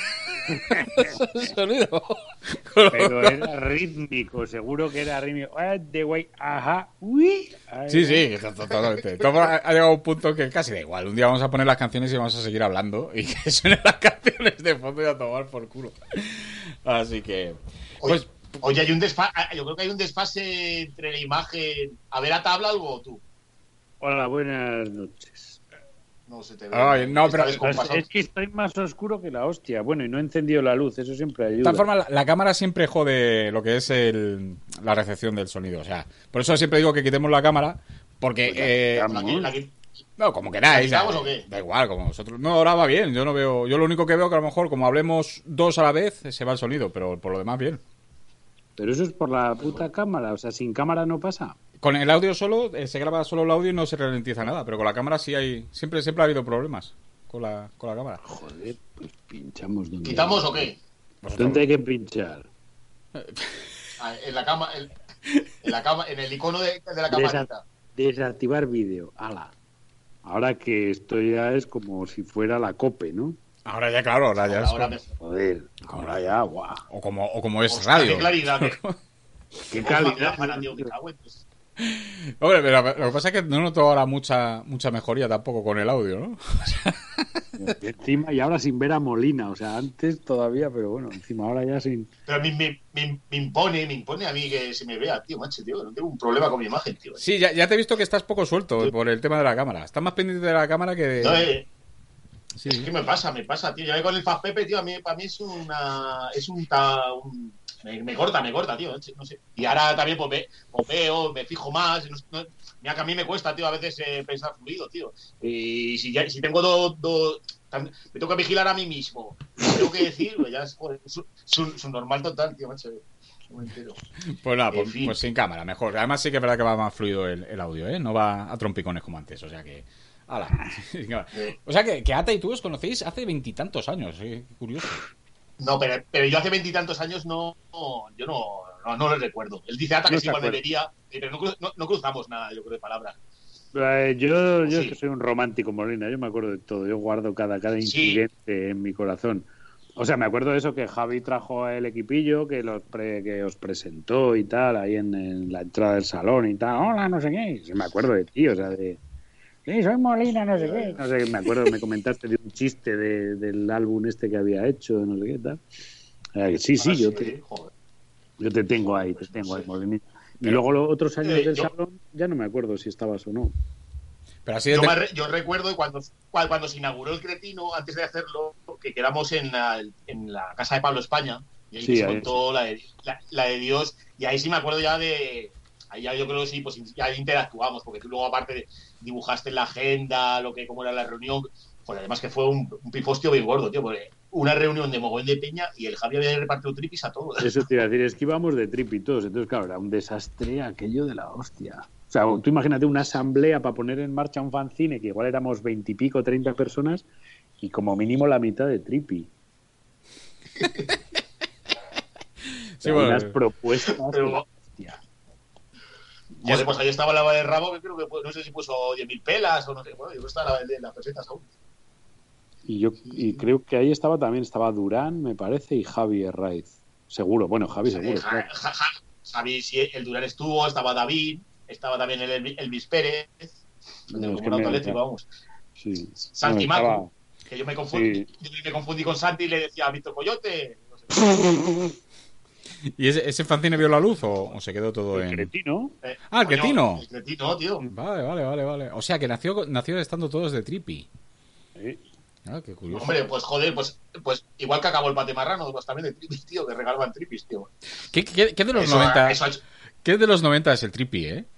El sonido. Pero era rítmico, seguro que era rítmico. De güey, ajá, uy. Sí, sí, totalmente. Ha llegado un punto que casi da igual. Un día vamos a poner las canciones y vamos a seguir hablando y que suenen las canciones de fondo y a tomar por culo. Así que, pues. Oye, hay un desfase, yo creo que hay un desfase entre la imagen. A ver, ¿Ata habla algo o tú? Hola, buenas noches. No se te ve. Ay, no, pero es, es que estoy más oscuro que la hostia. Bueno, y no he encendido la luz, eso siempre ayuda. De todas formas, la, la cámara siempre jode lo que es el, la recepción del sonido. O sea, por eso siempre digo que quitemos la cámara, porque... Pues ya, eh, la, la, la, la, no, como queráis. ¿La quitamos o qué? Da igual, como vosotros. No, ahora va bien. Yo no veo. Yo lo único que veo que a lo mejor, como hablemos dos a la vez, se va el sonido, pero por lo demás, bien. Pero eso es por la puta cámara, o sea, sin cámara no pasa. Con el audio solo, eh, se graba solo el audio y no se ralentiza nada, pero con la cámara sí hay. Siempre, siempre ha habido problemas con la, con la cámara. Joder, pues pinchamos donde. ¿Quitamos o qué? ¿Dónde hay que pinchar? Ah, en la cama, en, en la cama, en el icono de, de la camarita. Desactivar vídeo, ala. Ahora que esto ya es como si fuera la COPE, ¿no? Ahora ya, claro, ahora ya ahora, es. ahora Joder, ahora ya, guau. O como, o como es Ostras, radio. Qué claridad. Qué, qué calidad. Para, tío, me cago en tus... Hombre, pero lo que pasa es que no noto ahora mucha mucha mejoría tampoco con el audio, ¿no? Encima y ahora sin ver a Molina, o sea, antes todavía, pero bueno, encima ahora ya sin... Pero me, me, me, me impone, me impone a mí que se me vea, tío, macho, tío, no tengo un problema con mi imagen, tío. Sí, ya, ya te he visto que estás poco suelto sí. por el tema de la cámara. Estás más pendiente de la cámara que de... No, eh, sí. Es que me pasa, me pasa, tío. Ya con el Fast Pepe, tío, a mí, para mí es una... Es un... Ta, un me, me corta, me corta, tío, no sé. Y ahora también pues, me, pues veo, me fijo más. No, no, mira que a mí me cuesta, tío, a veces eh, pensar fluido, tío. Y si, ya, si tengo dos... Do, me tengo que vigilar a mí mismo. Tengo que decir, pues ya es, joder, es, es, un, es un normal total, tío, macho. Pues nada, pues, pues sin cámara, mejor. Además sí que es verdad que va más fluido el, el audio, ¿eh? No va a trompicones como antes, o sea que... ¡Hala! O sea que, que Ata y tú os conocéis hace veintitantos años, ¿eh? Qué curioso. No, pero, pero yo hace veintitantos años no, no... Yo no, no, no lo recuerdo. Él dice Ata que no sí igual debería, pero no, no, no cruzamos nada, yo creo, de palabras. Eh, yo yo sí. soy un romántico, Molina, yo me acuerdo de todo, yo guardo cada, cada incidente sí. en mi corazón. O sea, me acuerdo de eso, que Javi trajo el equipillo, que, los pre, que os presentó y tal, ahí en, en la entrada del salón y tal, hola, no sé qué, sí, me acuerdo de ti, o sea, de... Sí, soy Molina, no sé qué, no sé, me acuerdo, me comentaste de un chiste de, del álbum este que había hecho, no sé qué tal. O sea, que sí, sí, yo te, yo te tengo ahí, te tengo ahí, Molina. Y luego los otros años eh, del yo, salón, ya no me acuerdo si estabas o no. Pero así yo, te... me, yo recuerdo cuando, cuando se inauguró el Cretino, antes de hacerlo, que quedamos en la, en la casa de Pablo España, y ahí sí, se montó la de, la, la de Dios, y ahí sí me acuerdo ya de... Ahí ya yo creo que sí, pues ya interactuamos, porque tú luego aparte de, dibujaste la agenda, lo que cómo era la reunión, pues además que fue un, un pifostio bien gordo, tío, porque una reunión de mogollón de peña y el Javi había repartido tripis a todos. Eso te iba a decir, es que íbamos de tripi todos, entonces claro, era un desastre aquello de la hostia. O sea, tú imagínate una asamblea para poner en marcha un fanzine, que igual éramos veintipico, treinta personas, y como mínimo la mitad de tripi. Sí, bueno, unas propuestas... Pero... hostia. Joder, pues ahí estaba la de Rabo, que creo que no sé si puso diez mil pelas o no sé, bueno, yo creo que estaba la de las pesetas aún. Y yo y creo que ahí estaba también, estaba Durán, me parece, y Javi Herraiz. Seguro, bueno, Javi seguro. Eh, ja, ja, ja, Javi, sí, el Durán estuvo, estaba David, estaba también el Elvis Pérez, no, como es un autoeléctrico, vamos. Sí. Santi no, Macu, estaba... que yo me confundí, sí. yo me confundí con Santi y le decía a Víctor Coyote. No sé. ¿Y ese, ese fanzine vio la luz o, o se quedó todo el en...? Cretino? Eh, ah, el coño, Cretino. El Cretino, tío. Vale, vale, vale, vale. O sea, que nació, nació estando todos de tripi. Sí. Ah, qué curioso. Hombre, pues joder, pues, pues igual que acabó el Pate Marrano, pues también de tripis, tío, que regalaban tripis, tío. ¿Qué, qué, qué de los eso, noventa? Eso hecho... ¿Qué de los noventa es el tripi, eh?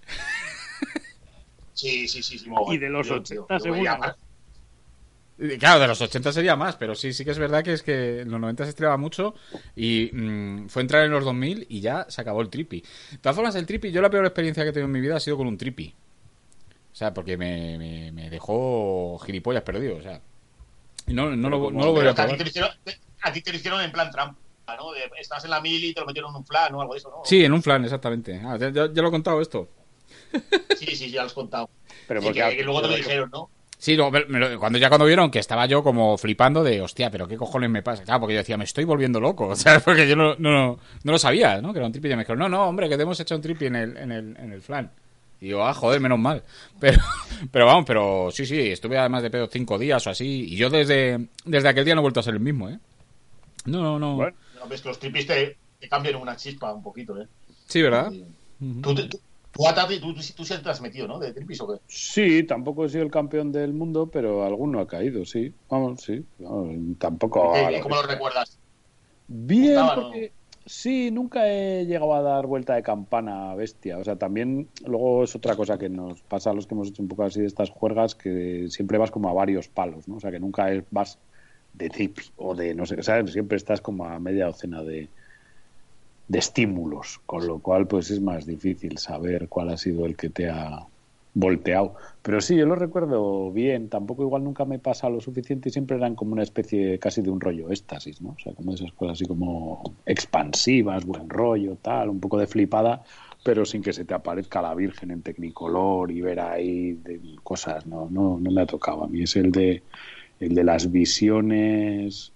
Sí, sí, sí. sí y de los ochenta, seguro. Claro, de los ochenta sería más, pero sí, sí que es verdad que es que en los noventa se estrenaba mucho y mmm, fue entrar en los dos mil y ya se acabó el tripi. De todas formas, el tripi, yo la peor experiencia que he tenido en mi vida ha sido con un tripi. O sea, porque me, me, me dejó gilipollas perdido, o sea. Y no, no, lo, no lo voy a probar. Te lo, hicieron, te, a ti te lo hicieron en plan trampa, ¿no? De, estás en la mili y te lo metieron en un flan o algo de eso, ¿no? Sí, en un flan, exactamente. Ah, ya, ya, ya lo he contado esto. Sí, sí, ya lo has contado. Pero porque que, que luego te lo dijeron, ¿no? Sí, no, me lo, cuando ya cuando vieron que estaba yo como flipando de, hostia, pero qué cojones me pasa. Claro, porque yo decía, me estoy volviendo loco, o sea, porque yo no, no, no lo sabía, ¿no? Que era un tripi y me dijeron, no, no, hombre, que te hemos hecho un tripi en el, en el, en el flan. Y yo, ah, joder, menos mal. Pero, pero vamos, pero sí, sí, estuve además de pedo cinco días o así, y yo desde, desde aquel día no he vuelto a ser el mismo, ¿eh? No, no, no. Bueno, ves que los tripis te, te cambian una chispa un poquito, ¿eh? Sí, ¿verdad? Y, uh-huh. Tú, tú, Tú, tú, tú, tú sí te has metido, ¿no? ¿De tripis o qué? Sí, tampoco he sido el campeón del mundo, pero alguno ha caído, sí. Vamos, sí. Vamos, tampoco. ¿Y, ¿Y cómo lo recuerdas? Bien, estaba, porque ¿no? Sí, nunca he llegado a dar vuelta de campana bestia. O sea, también luego es otra cosa que nos pasa a los que hemos hecho un poco así de estas juergas, que siempre vas como a varios palos, ¿no? O sea, que nunca es, vas de tripi o de no sé, ¿sabes? Siempre estás como a media docena de. de estímulos, con lo cual pues es más difícil saber cuál ha sido el que te ha volteado. Pero sí, yo lo recuerdo bien, tampoco igual nunca me pasa lo suficiente y siempre eran como una especie casi de un rollo éxtasis, ¿no? O sea, como esas cosas así como expansivas, buen rollo, tal, un poco de flipada, pero sin que se te aparezca la Virgen en Tecnicolor y ver ahí de cosas, no, no, no me ha tocado. A mí es el de, el de las visiones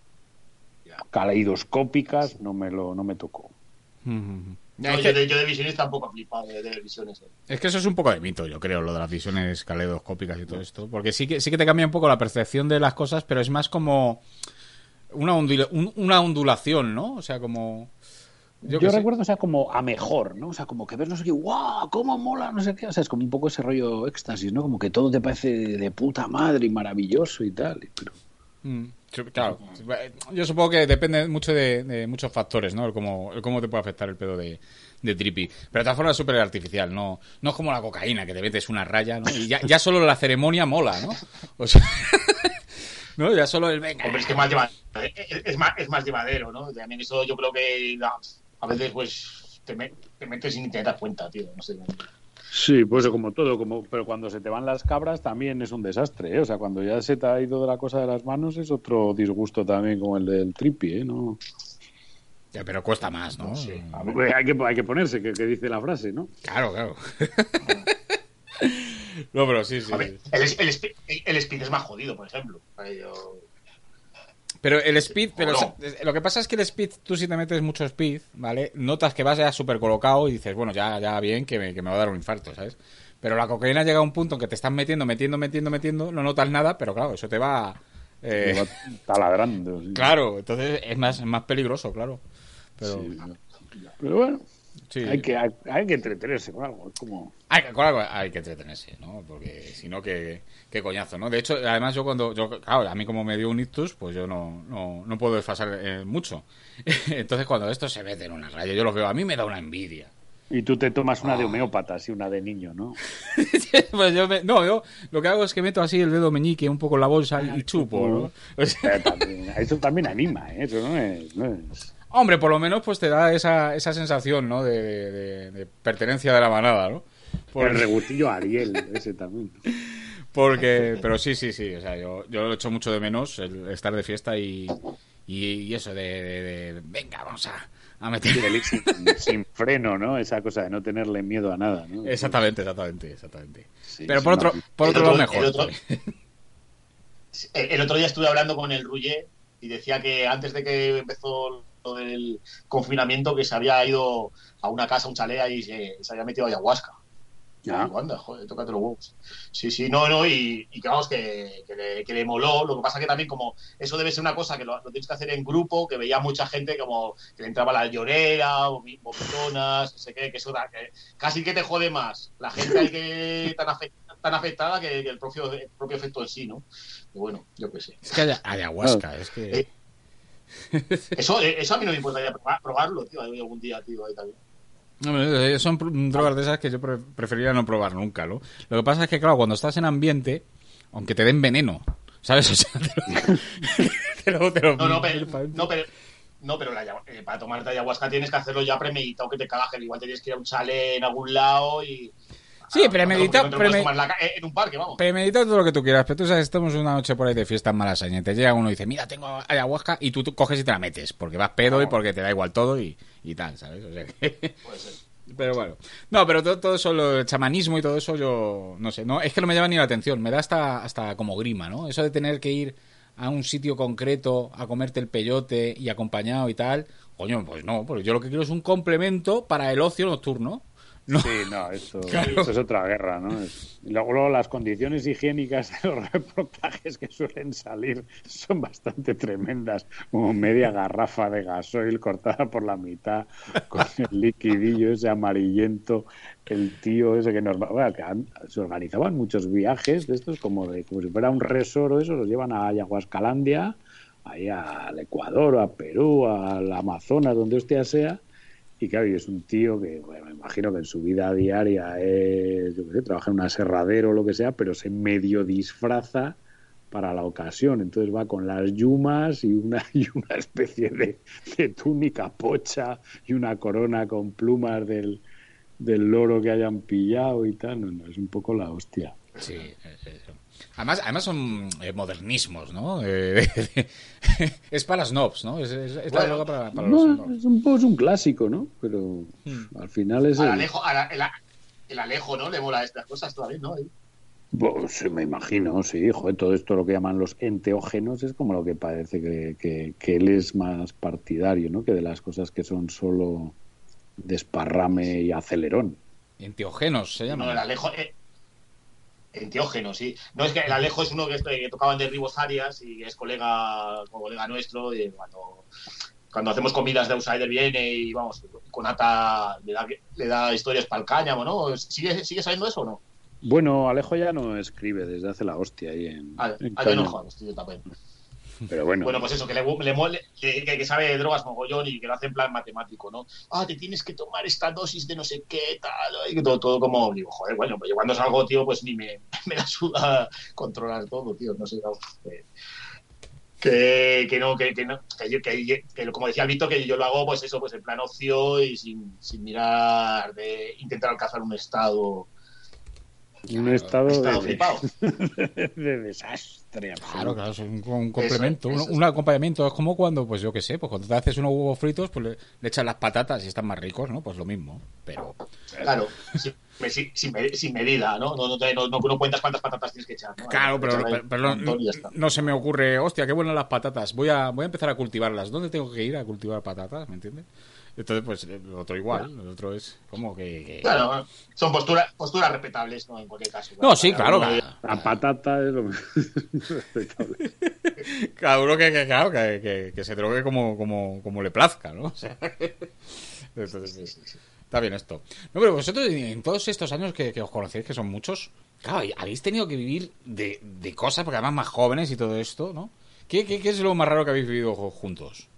caleidoscópicas no me lo no me tocó. Uh-huh. No, yo, de, yo de visiones tampoco he flipado de, de visiones. Eh. Es que eso es un poco de mito, yo creo, lo de las visiones caleidoscópicas y todo esto, porque sí que sí que te cambia un poco la percepción de las cosas, pero es más como una ondula, un, una ondulación, ¿no? O sea, como yo, yo recuerdo, o sea, como a mejor, ¿no? O sea, como que ves no sé qué, ¡guau! ¡Cómo mola! No sé qué, o sea, es como un poco ese rollo éxtasis, ¿no? Como que todo te parece de puta madre y maravilloso y tal, pero mm. Claro, yo supongo que depende mucho de, de muchos factores, ¿no? El cómo, el cómo te puede afectar el pedo de, de tripi. Pero de todas formas es súper artificial, ¿no? No es como la cocaína, que te metes una raya, ¿no? Y ya, ya solo la ceremonia mola, ¿no? O sea, ¿no? Ya solo el venga. Hombre, es que más llevadero, es más, es más llevadero, ¿no? También eso yo creo que a veces pues te, me, te metes sin te das cuenta, tío, no sé. Sí, pues como todo, como pero cuando se te van las cabras también es un desastre, ¿eh? O sea, cuando ya se te ha ido de la cosa de las manos es otro disgusto también como el del tripi, ¿eh? ¿No? Ya, pero cuesta más, ¿no? Sí. Ver, hay, que, hay que ponerse, que, que dice la frase, ¿no? Claro, claro. No, pero sí, sí. A ver, el, el, speed, el speed es más jodido, por ejemplo. Yo... Pero el speed, pero no. Lo que pasa es que el speed, tú si te metes mucho speed, ¿vale? Notas que vas ya súper colocado y dices, bueno, ya, ya bien, que me, que me va a dar un infarto, ¿sabes? Pero la cocaína llega a un punto en que te estás metiendo, metiendo, metiendo, metiendo, no notas nada, pero claro, eso te va... Eh... Te va taladrando. Sí. Claro, entonces es más, es más peligroso, claro. Pero, sí, pero bueno... Sí. Hay que hay, hay que entretenerse con algo, es como... Hay, con algo hay que entretenerse, ¿no? Porque si no, qué, qué coñazo, ¿no? De hecho, además yo cuando... yo claro, a mí como me dio un ictus, pues yo no, no, no puedo desfasar eh, mucho. Entonces cuando esto se mete en una raya, yo los veo, a mí me da una envidia. Y tú te tomas una oh. de homeópata, así una de niño, ¿no? Pues yo me, no, yo lo que hago es que meto así el dedo meñique un poco en la bolsa y, y chupo, ¿no? O sea, también, eso también anima, ¿eh? Eso no es... No es... Hombre, por lo menos pues te da esa, esa sensación, ¿no? De, de, de pertenencia de la manada, ¿no? Por... El regutillo Ariel, ese también. Porque, pero sí, sí, sí, o sea, yo, yo lo echo mucho de menos, el estar de fiesta y, y, y eso de, de, de, venga, vamos a, a meter... Sin, sin freno, ¿no? Esa cosa de no tenerle miedo a nada, ¿no? Exactamente, exactamente, exactamente. Sí, pero por otro, por otro lado mejor. El otro, el otro día estuve hablando con el Ruller y decía que antes de que empezó del confinamiento que se había ido a una casa, un chalet y se, se había metido ayahuasca. Ya. Digo, anda, joder, tócate los huevos. Sí, sí, no, no, y, y que vamos, que, que, le, que le moló. Lo que pasa que también como eso debe ser una cosa que lo, lo tienes que hacer en grupo, que veía mucha gente como que le entraba la llorera, vomitonas, no sé qué, que eso da, que casi que te jode más la gente ahí que tan, afect, tan afectada que, que el, propio, el propio efecto en sí, ¿no? Pero bueno, yo qué sé. Es que hay ayahuasca, es que... Eh, Eso, eso a mí no me importaría probarlo, tío, algún día, tío, ahí también. No, son drogas de esas que yo preferiría no probar nunca, ¿no? Lo que pasa es que, claro, cuando estás en ambiente, aunque te den veneno, ¿sabes? O sea, te lo, te lo, te lo, no, no, pero, no, pero, no, pero la, eh, para tomarte ayahuasca tienes que hacerlo ya premeditado, que te cagas, igual tienes que ir a un chalet en algún lado y... Sí, premeditado. No preme... la... En un parque, vamos. Premeditado todo lo que tú quieras, pero tú sabes, estamos una noche por ahí de fiesta en Malasaña. Te llega uno y dice, mira, tengo ayahuasca, y tú, tú coges y te la metes, porque vas pedo oh. y porque te da igual todo y, y tal, ¿sabes? O sea que... Puede ser. Pero bueno. No, pero todo, todo eso, lo, el chamanismo y todo eso, yo no sé. No, es que no me llama ni la atención. Me da hasta, hasta como grima, ¿no? Eso de tener que ir a un sitio concreto a comerte el peyote y acompañado y tal. Coño, pues no, porque yo lo que quiero es un complemento para el ocio nocturno. No. Sí, no, eso, claro. Eso es otra guerra, ¿no? Es, y luego, luego las condiciones higiénicas de los reportajes que suelen salir son bastante tremendas, como media garrafa de gasoil cortada por la mitad, con el liquidillo ese amarillento, el tío ese que nos... Bueno, que han, se organizaban muchos viajes de estos como de como si fuera un resort o eso, los llevan a Ayahuascalandia, ahí al Ecuador, a Perú, al Amazonas, donde usted sea. Y claro, y es un tío que, bueno, me imagino que en su vida diaria es, yo qué sé, trabaja en un aserradero o lo que sea, pero se medio disfraza para la ocasión. Entonces va con las yumas y una, y una especie de, de túnica pocha y una corona con plumas del, del loro que hayan pillado y tal. No, no, es un poco la hostia. Sí, es eso. Además, además son eh, modernismos, ¿no? Eh, es para las snobs, ¿no? Es, es, es bueno, la droga para, para no, los snobs. Es un, es un clásico, ¿no? Pero hmm. al final es... Al el... Alejo, al, el, el Alejo, ¿no? Le mola estas cosas todavía, ¿no? Pues me imagino, sí. Joder, todo esto lo que llaman los enteógenos es como lo que parece que, que, que él es más partidario, ¿no? Que de las cosas que son solo desparrame y acelerón. Enteógenos se llama. No, el Alejo... Eh... Enteógeno, sí. No, es que el Alejo es uno que, que tocaba en Derribos Arias y es colega, colega nuestro. Y cuando, cuando hacemos comidas de Outsider viene y vamos, con Ata le da, le da historias para el cáñamo, ¿no? ¿Sigue, ¿Sigue sabiendo eso o no? Bueno, Alejo ya no escribe desde hace la hostia ahí en. Ah, en ah yo no joder, estoy yo también. Pero bueno. Bueno, pues eso, que le, le mole, que, que sabe de drogas mogollón y que lo hace en plan matemático, ¿no? Ah, te tienes que tomar esta dosis de no sé qué, tal, y que todo, todo como, digo, joder, bueno, pues yo cuando salgo, tío, pues ni me, me la suda controlar todo, tío, no sé, no, eh, que, que no, que, que no, que, que, que como decía el Víctor, que yo lo hago, pues eso, pues en plan ocio y sin, sin mirar de intentar alcanzar un estado... Un estado, estado de, flipado. de, de desastre. Claro, claro, es un, un complemento, eso, eso, un, un acompañamiento. Es como cuando, pues yo qué sé, pues cuando te haces unos huevos fritos, pues le, le echas las patatas y están más ricos, ¿no? Pues lo mismo, pero... Claro, sin, sin, sin, sin medida, ¿no? No, no, no, no, no cuentas cuántas patatas tienes que echar, ¿no? Claro, pero, pero, pero no, no se me ocurre, hostia, qué buenas las patatas, voy a, voy a empezar a cultivarlas. ¿Dónde tengo que ir a cultivar patatas? ¿Me entiendes? Entonces, pues, el otro igual, claro. El otro es como que... que... Claro, son posturas posturas respetables, ¿no? En cualquier caso. No, sí, claro. La, la patata es lo respetable. Cada uno que, que, claro, que, que, que se drogue como, como, como le plazca, ¿no? O sea, entonces, sí, sí, sí. Está bien esto. No, pero vosotros, en todos estos años que, que os conocéis, que son muchos, claro, habéis tenido que vivir de, de cosas, porque además más jóvenes y todo esto, ¿no? ¿Qué, qué, qué es lo más raro que habéis vivido juntos?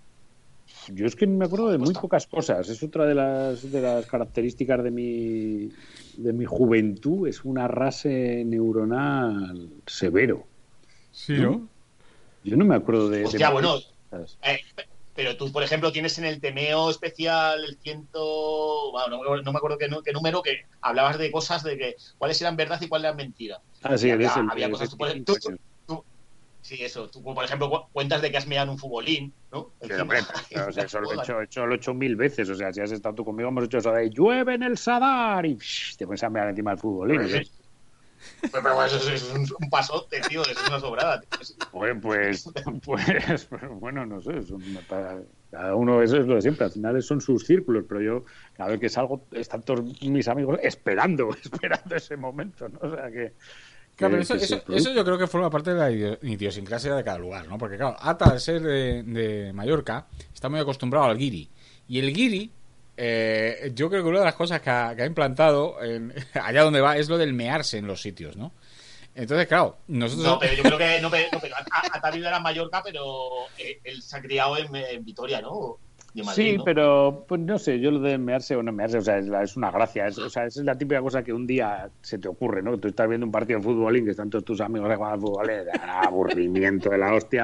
Yo es que me acuerdo de muy pocas cosas. Es otra de las de las características de mi de mi juventud. Es un arrase neuronal severo. Sí, ¿no? ¿no? Yo no me acuerdo de... Hostia, de bueno, eh, pero tú, por ejemplo, tienes en el Temeo especial el ciento... Bueno, no, no me acuerdo qué, qué número, que hablabas de cosas de que cuáles eran verdad y cuáles eran mentira. Ah, sí, había, el, había el, cosas... el, tú, el, tú, tú, tú, sí, eso. Tú, por ejemplo, cuentas de que has meado en un futbolín, ¿no? Sí, hombre, o sea, eso, lo he hecho, hecho, lo he hecho mil veces. O sea, si has estado tú conmigo, hemos hecho eso de llueve en el Sadar y psh, te pones a mear encima del futbolín. Sí. ¿Sí? Pero, pero eso, eso es un, un pasote, tío, eso es una sobrada. Pues, pues, pues, bueno, no sé, es una, cada uno, eso es lo de siempre, al final son sus círculos, pero yo cada vez que salgo están todos mis amigos esperando, esperando ese momento, ¿no? O sea que... Claro, pero eso, eso, eso yo creo que forma parte de la idiosincrasia de cada lugar, ¿no? Porque claro, Ata, al ser de, de Mallorca, está muy acostumbrado al guiri, y el guiri... Eh, yo creo que una de las cosas que ha, que ha implantado en, allá donde va es lo del mearse en los sitios, ¿no? Entonces, claro, nosotros... No, pero yo creo que... No, pero, no, pero Atavío era en Mallorca, pero él se ha criado en, en Vitoria, ¿no? De Madrid, sí, ¿no? pero pues no sé, yo lo de mearse o no mearse, o sea, es, es una gracia, es, o sea, es la típica cosa que un día se te ocurre, ¿no? Tú estás viendo un partido de fútbol y que están todos tus amigos que juegan al fútbol, aburrimiento de la hostia,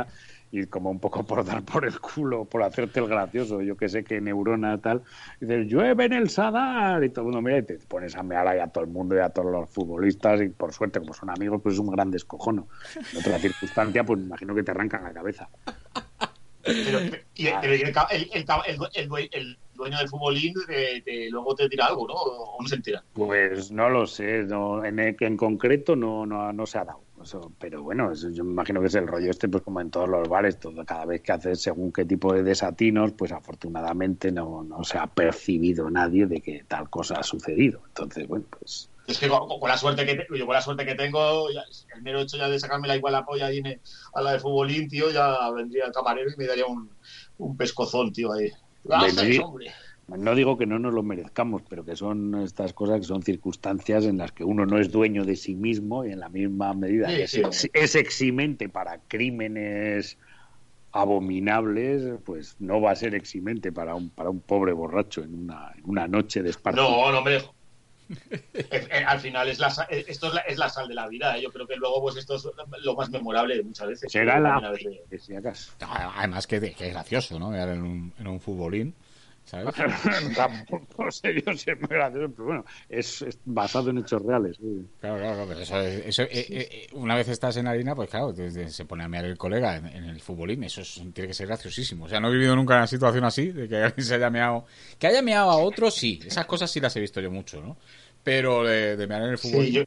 y como un poco por dar por el culo, por hacerte el gracioso, yo que sé qué neurona tal, y dices, llueve en el Sadar, y todo el mundo mira y te pones a mear ahí a todo el mundo y a todos los futbolistas, y por suerte, como son amigos, pues es un gran descojono. En otra circunstancia, pues me imagino que te arrancan la cabeza. Pero, y, pero el, el, el, el, el dueño del futbolín de, de, luego te tira algo, ¿no? ¿O no se entera? Pues no lo sé, no, en, en concreto no, no, no se ha dado. Eso, pero bueno, eso, yo me imagino que es el rollo este, pues como en todos los bares, todo, cada vez que haces según qué tipo de desatinos, pues afortunadamente no, no se ha percibido nadie de que tal cosa ha sucedido. Entonces, bueno, pues... Es que con, con la suerte que te, yo con la suerte que tengo, ya, el mero hecho ya de sacarme la igual la polla ahí en, a la de futbolín, tío, ya vendría el camarero y me daría un, un pescozón, tío, ahí. Gracias, hombre. No digo que no nos lo merezcamos, pero que son estas cosas que son circunstancias en las que uno no es dueño de sí mismo y en la misma medida sí, sí, es, es eximente para crímenes abominables, pues no va a ser eximente para un para un pobre borracho en una, en una noche de esparcimiento. No, no, hombre. Al final es la, esto es la, es la sal de la vida, ¿eh? Yo creo que luego pues esto es lo más memorable muchas veces. Será la... De... Si acaso. Además que, que es gracioso, ¿no? En un, en un futbolín, ¿sabes? Tampoco sé yo si es muy gracioso, pero bueno, es, es basado en hechos reales. ¿Sí? Claro, claro, pero eso, eso eh, eh, una vez estás en harina, pues claro, se pone a mear el colega en, en el futbolín, eso es, tiene que ser graciosísimo. O sea, no he vivido nunca una situación así, de que alguien se haya meado, que haya meado a otro, sí, esas cosas sí las he visto yo mucho, ¿no? Pero de, de mear en el fútbol. Sí, yo...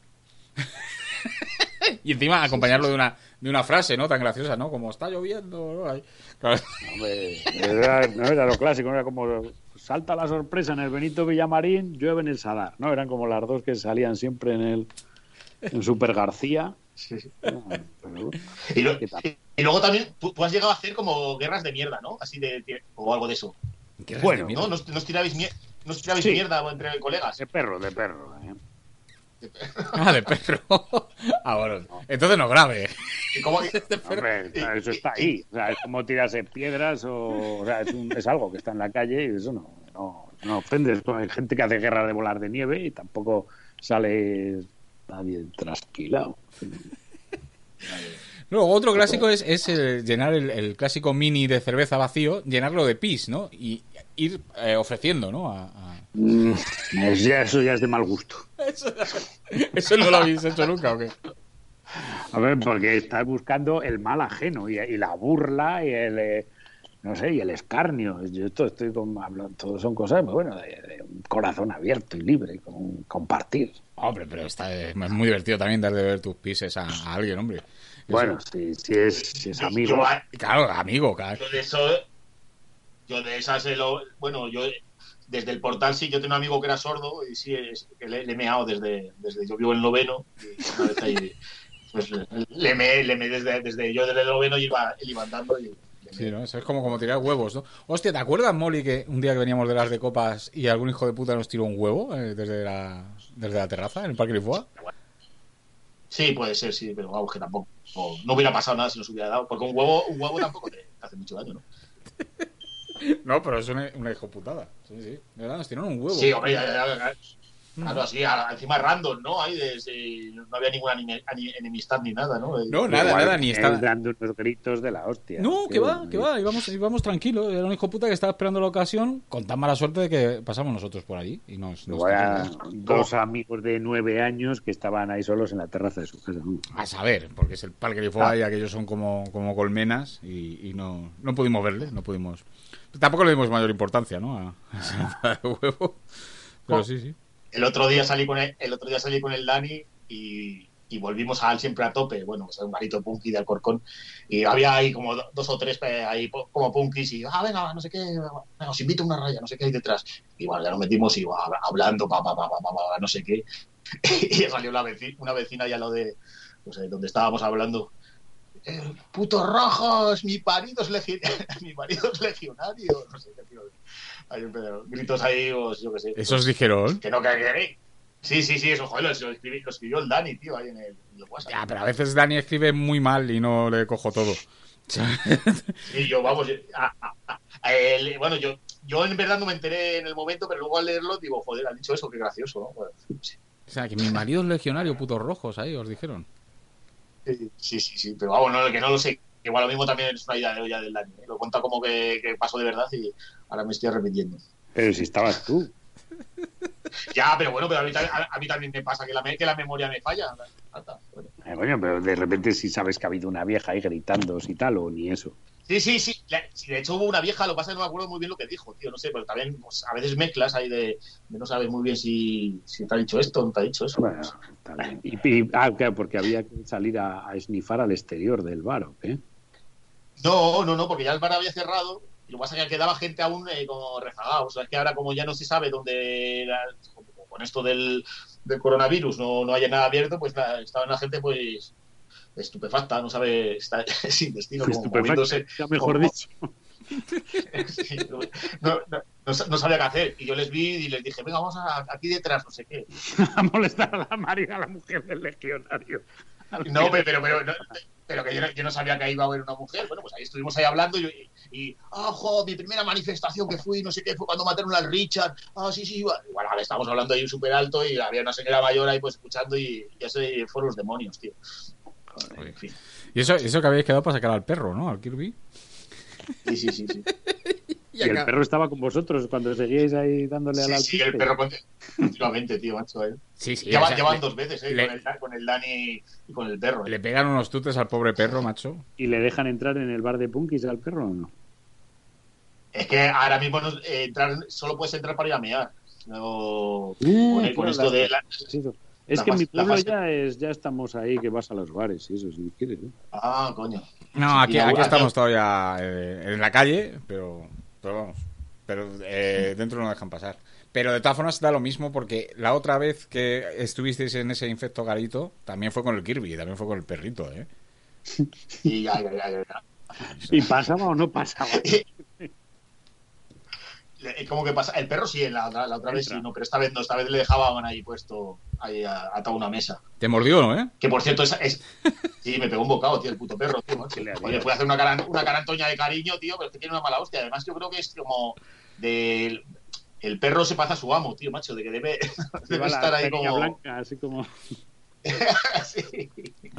y encima acompañarlo de una de una frase, ¿no? Tan graciosa, ¿no? Como está lloviendo, ¿no? Ay, claro. Hombre, era, no era lo clásico, no era como salta la sorpresa en el Benito Villamarín, llueve en el Sadar, ¿no? Eran como las dos que salían siempre en el en Super García. Sí, sí. No, pero, y, lo, y luego también tú, tú has llegado a hacer como guerras de mierda, ¿no? Así de, de o algo de eso. Bueno, ¿no? Nos, nos tirabais mierda. ¿No os tirabais sí. mierda entre colegas? De perro, de perro. ¿eh? De perro. Ah, de perro. Ah, bueno. Entonces no grave. ¿Y cómo que... Hombre, eso está ahí. O sea, es como tirarse piedras o... O sea, es, un, es algo que está en la calle y eso no, no, no ofende. Hay gente que hace guerra de volar de nieve y tampoco sale nadie trasquilado. Luego, otro clásico es, es el llenar el, el clásico mini de cerveza vacío, llenarlo de pis, ¿no? Y ir eh, ofreciendo, ¿no? A, a... Mm, es ya, eso ya es de mal gusto. Eso, eso no lo habéis hecho nunca, ¿o qué? A ver, porque estás buscando el mal ajeno y, y la burla y el... Eh, no sé, y el escarnio. Yo esto estoy con, hablando, todo son cosas, bueno, de, de un corazón abierto y libre, con compartir. Hombre, pero está, es muy divertido también dar de ver tus pises a, a alguien, hombre. Eso... Bueno, si, si, es, si es amigo. Yo, claro, amigo, claro. Yo de eso, yo de esas, lo, bueno, yo desde el portal sí, yo tengo un amigo que era sordo y sí, es, que le, le he meado desde, desde, yo vivo en el noveno, y una vez ahí, pues le me, le me desde, desde yo desde el noveno y iba, él iba andando y... Sí, ¿no? Eso es como, como tirar huevos, ¿no? Hostia, ¿te acuerdas, Molly, que un día que veníamos de las de copas y algún hijo de puta nos tiró un huevo eh, desde la desde la terraza en el Parque Lisboa? Sí, puede ser, sí, pero vamos, que tampoco no hubiera pasado nada si nos hubiera dado, porque un huevo un huevo tampoco te hace mucho daño, ¿no? No, pero es una, una hijoputada. Sí, sí. De verdad, nos tiraron un huevo. Sí, hombre, ya, ya, ya. Claro, así, encima random, ¿no? Ahí desde, no había ninguna enemistad ni nada, ¿no? No, nada, Igual, nada, ni estaba dando unos gritos de la hostia. No, que va, que va, íbamos, íbamos tranquilos. Era un hijo puta que estaba esperando la ocasión con tan mala suerte de que pasamos nosotros por allí y nos... nos Igual dos amigos de nueve años que estaban ahí solos en la terraza de su casa. A saber, porque es el Parque Lisboa ah. y aquellos son como, como colmenas y, y no, no pudimos verle, no pudimos... Tampoco le dimos mayor importancia, ¿no? A, a ese huevo. Pero sí, sí. El otro día salí con el, el otro día salí con el Dani y, y volvimos al siempre a tope, bueno, pues un garito punky de Alcorcón y había ahí como dos o tres ahí como punkis y ah venga, no sé qué, venga, os invito a una raya, no sé qué hay detrás y bueno, ya nos metimos y va, hablando pa, pa, pa, pa, pa, pa, no sé qué y salió una vecina, una vecina ya lo de no sé, donde estábamos hablando eh, putos rojos, mi marido es legionario mi marido es legionario, no sé qué tío. Hay gritos ahí, pues, yo qué sé. ¿Esos dijeron? Que no que Sí, sí, sí, eso, joder, lo escribió, lo escribió el Dani, tío, ahí en el, en el WhatsApp. Ya, pero a veces Dani escribe muy mal y no le cojo todo. Sí, yo, vamos, a, a, a, a él, bueno, yo, yo en verdad no me enteré en el momento, pero luego al leerlo digo, joder, han dicho eso, qué gracioso, ¿no? Bueno, sí. O sea, que mi marido es legionario, putos rojos, ahí os dijeron. Sí, sí, sí, pero vamos, no, que no lo sé igual lo mismo también es una idea de olla del Dani. ¿eh? Lo cuenta como que, que pasó de verdad y ahora me estoy arrepintiendo. Pero si estabas tú. Ya, pero bueno, pero a mí, a, a mí también me pasa que la, que la memoria me falla. Bueno. Eh, bueno, pero de repente si sabes que ha habido una vieja ahí gritando y tal, o ni eso. Sí, sí, sí. De hecho hubo una vieja, lo que pasa es que no me acuerdo muy bien lo que dijo, tío. No sé, pero también pues, a veces mezclas ahí de, de no sabes muy bien si, si te ha dicho esto o no te ha dicho eso. Bueno, está bien. Y, y, ah, claro, porque había que salir a, a esnifar al exterior del bar, ¿o qué? No, no, no, porque ya el bar había cerrado. Y lo que pasa es que quedaba gente aún eh, como rezagada. O sea, es que ahora como ya no se sabe dónde... La, con esto del, del coronavirus no, no haya nada abierto, pues la, estaba la gente pues estupefacta, no sabe, está sin destino, como moviéndose. Ya mejor como, dicho. Sí, no, no, no, no sabía qué hacer. Y yo les vi y les dije, venga, vamos a, aquí detrás, no sé qué. A molestar a la María, a la mujer del legionario. No, pero, pero, pero, no, pero que yo no, yo no sabía que ahí iba a haber una mujer. Bueno, pues ahí estuvimos ahí hablando y, y, y ah, jo, mi primera manifestación que fui, no sé qué, fue cuando mataron al Richard. Ah, sí, sí, igual, igual estábamos hablando ahí súper alto y había una señora mayor ahí pues escuchando y ya se fueron los demonios, tío. Joder, en fin. Y eso, eso que habéis quedado para sacar al perro, ¿no? Al Kirby. Sí, sí, sí, sí. Y, y el perro estaba con vosotros cuando seguíais ahí dándole sí, al Sí, el perro continuamente, tío, macho. ¿eh? Sí, sí. Llevan, o sea, llevan le, dos veces, ¿eh? Le, con, el, con el Dani y con el perro. ¿eh? Le pegan unos tutes al pobre perro, macho. ¿Y le dejan entrar en el bar de punkis al perro o no? Es que ahora mismo no, eh, entrar, solo puedes entrar para ir a mear. No, uh, con, el, con esto la, de la... Es la que fase, en mi pueblo fase... ya es ya estamos ahí que vas a los bares y eso, si quieres. ¿eh? Ah, coño. No, aquí, aquí estamos todavía eh, en la calle, pero, pero vamos. Pero eh, dentro no dejan pasar. Pero de todas formas da lo mismo porque la otra vez que estuvisteis en ese infecto garito también fue con el Kirby, también fue con el perrito, ¿eh? Y ya, ya, ya, ya. ¿Y pasaba o no pasaba? ¿Cómo que pasa? El perro sí, la, la, la otra vez sí, no, pero esta vez no, esta vez le dejaban ahí puesto, ahí atado a una mesa. ¿Te mordió, no, eh? Que por cierto, es, es... sí, me pegó un bocado, tío, el puto perro, tío. Oye, fue a hacer una, caran, una carantoña de cariño, tío, pero es que tiene una mala hostia. Además, yo creo que es como de... El perro se pasa a su amo, tío, macho, de que debe, debe estar ahí como... blanca, así como... sí.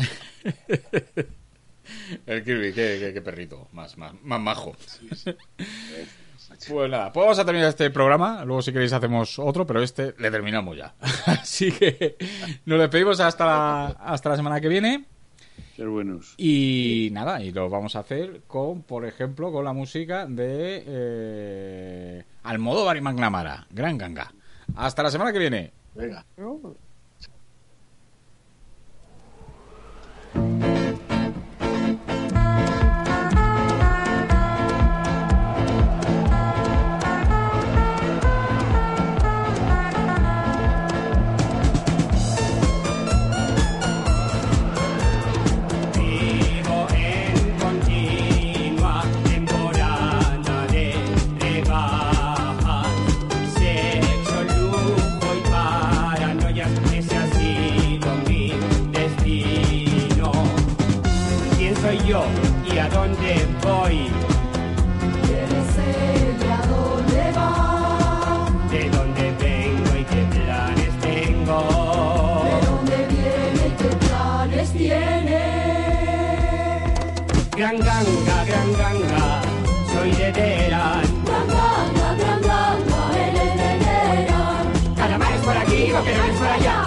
El Kirby, qué, qué, qué perrito, más, más, más majo. Sí, sí. Pues nada, pues vamos a terminar este programa. Luego, si queréis, hacemos otro, pero este le terminamos ya. Así que nos despedimos hasta la, hasta la semana que viene. Ser buenos. Y nada, y lo vamos a hacer con, por ejemplo, con la música de eh, Almodóvar y McNamara, Gran Ganga. Hasta la semana que viene. Venga. yo y a dónde voy. ¿Quién es él y a dónde va? De dónde vengo y qué planes tengo. ¿De dónde viene y qué planes tiene? Gran ganga, gran ganga, soy de Teherán. Gran ganga, gran ganga, él es de Teherán. Calamar es por aquí, lo que no es por allá.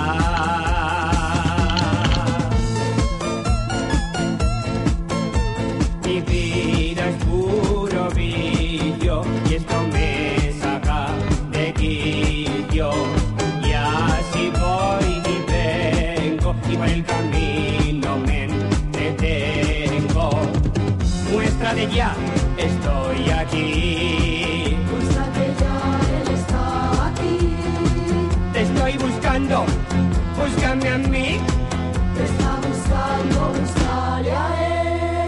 Mi vida es puro brillo y esto me saca de quillo. Y así voy y vengo y por el camino me entretengo. Muéstrate ya, estoy aquí. Muéstrate ya, él está aquí. Te estoy buscando, búscame a mí. Te está buscando, búscale a él.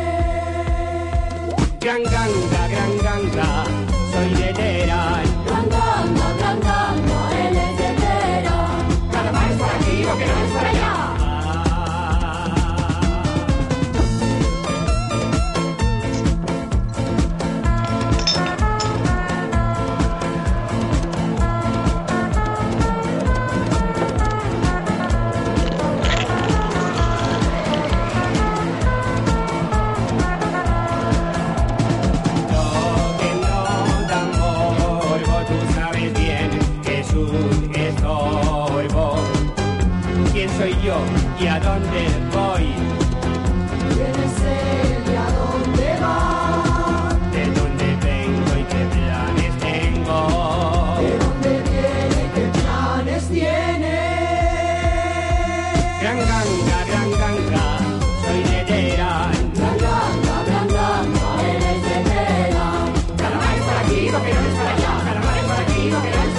Gran ganga, gran ganga, soy de Teherán. Gran ganga, gran ganga, él es de Teherán. Cada más por aquí, lo que no es por allá. yo y a dónde voy. ¿Quién es él y a dónde va? De dónde vengo y qué planes tengo. ¿De dónde viene y qué planes tiene? Gran ganga, gran ganga, soy de Teherán. Gran ganga, gran ganga, eres de Teherán. Calamares por aquí, boquerones por allá. Calamares por aquí, boquerones por allá.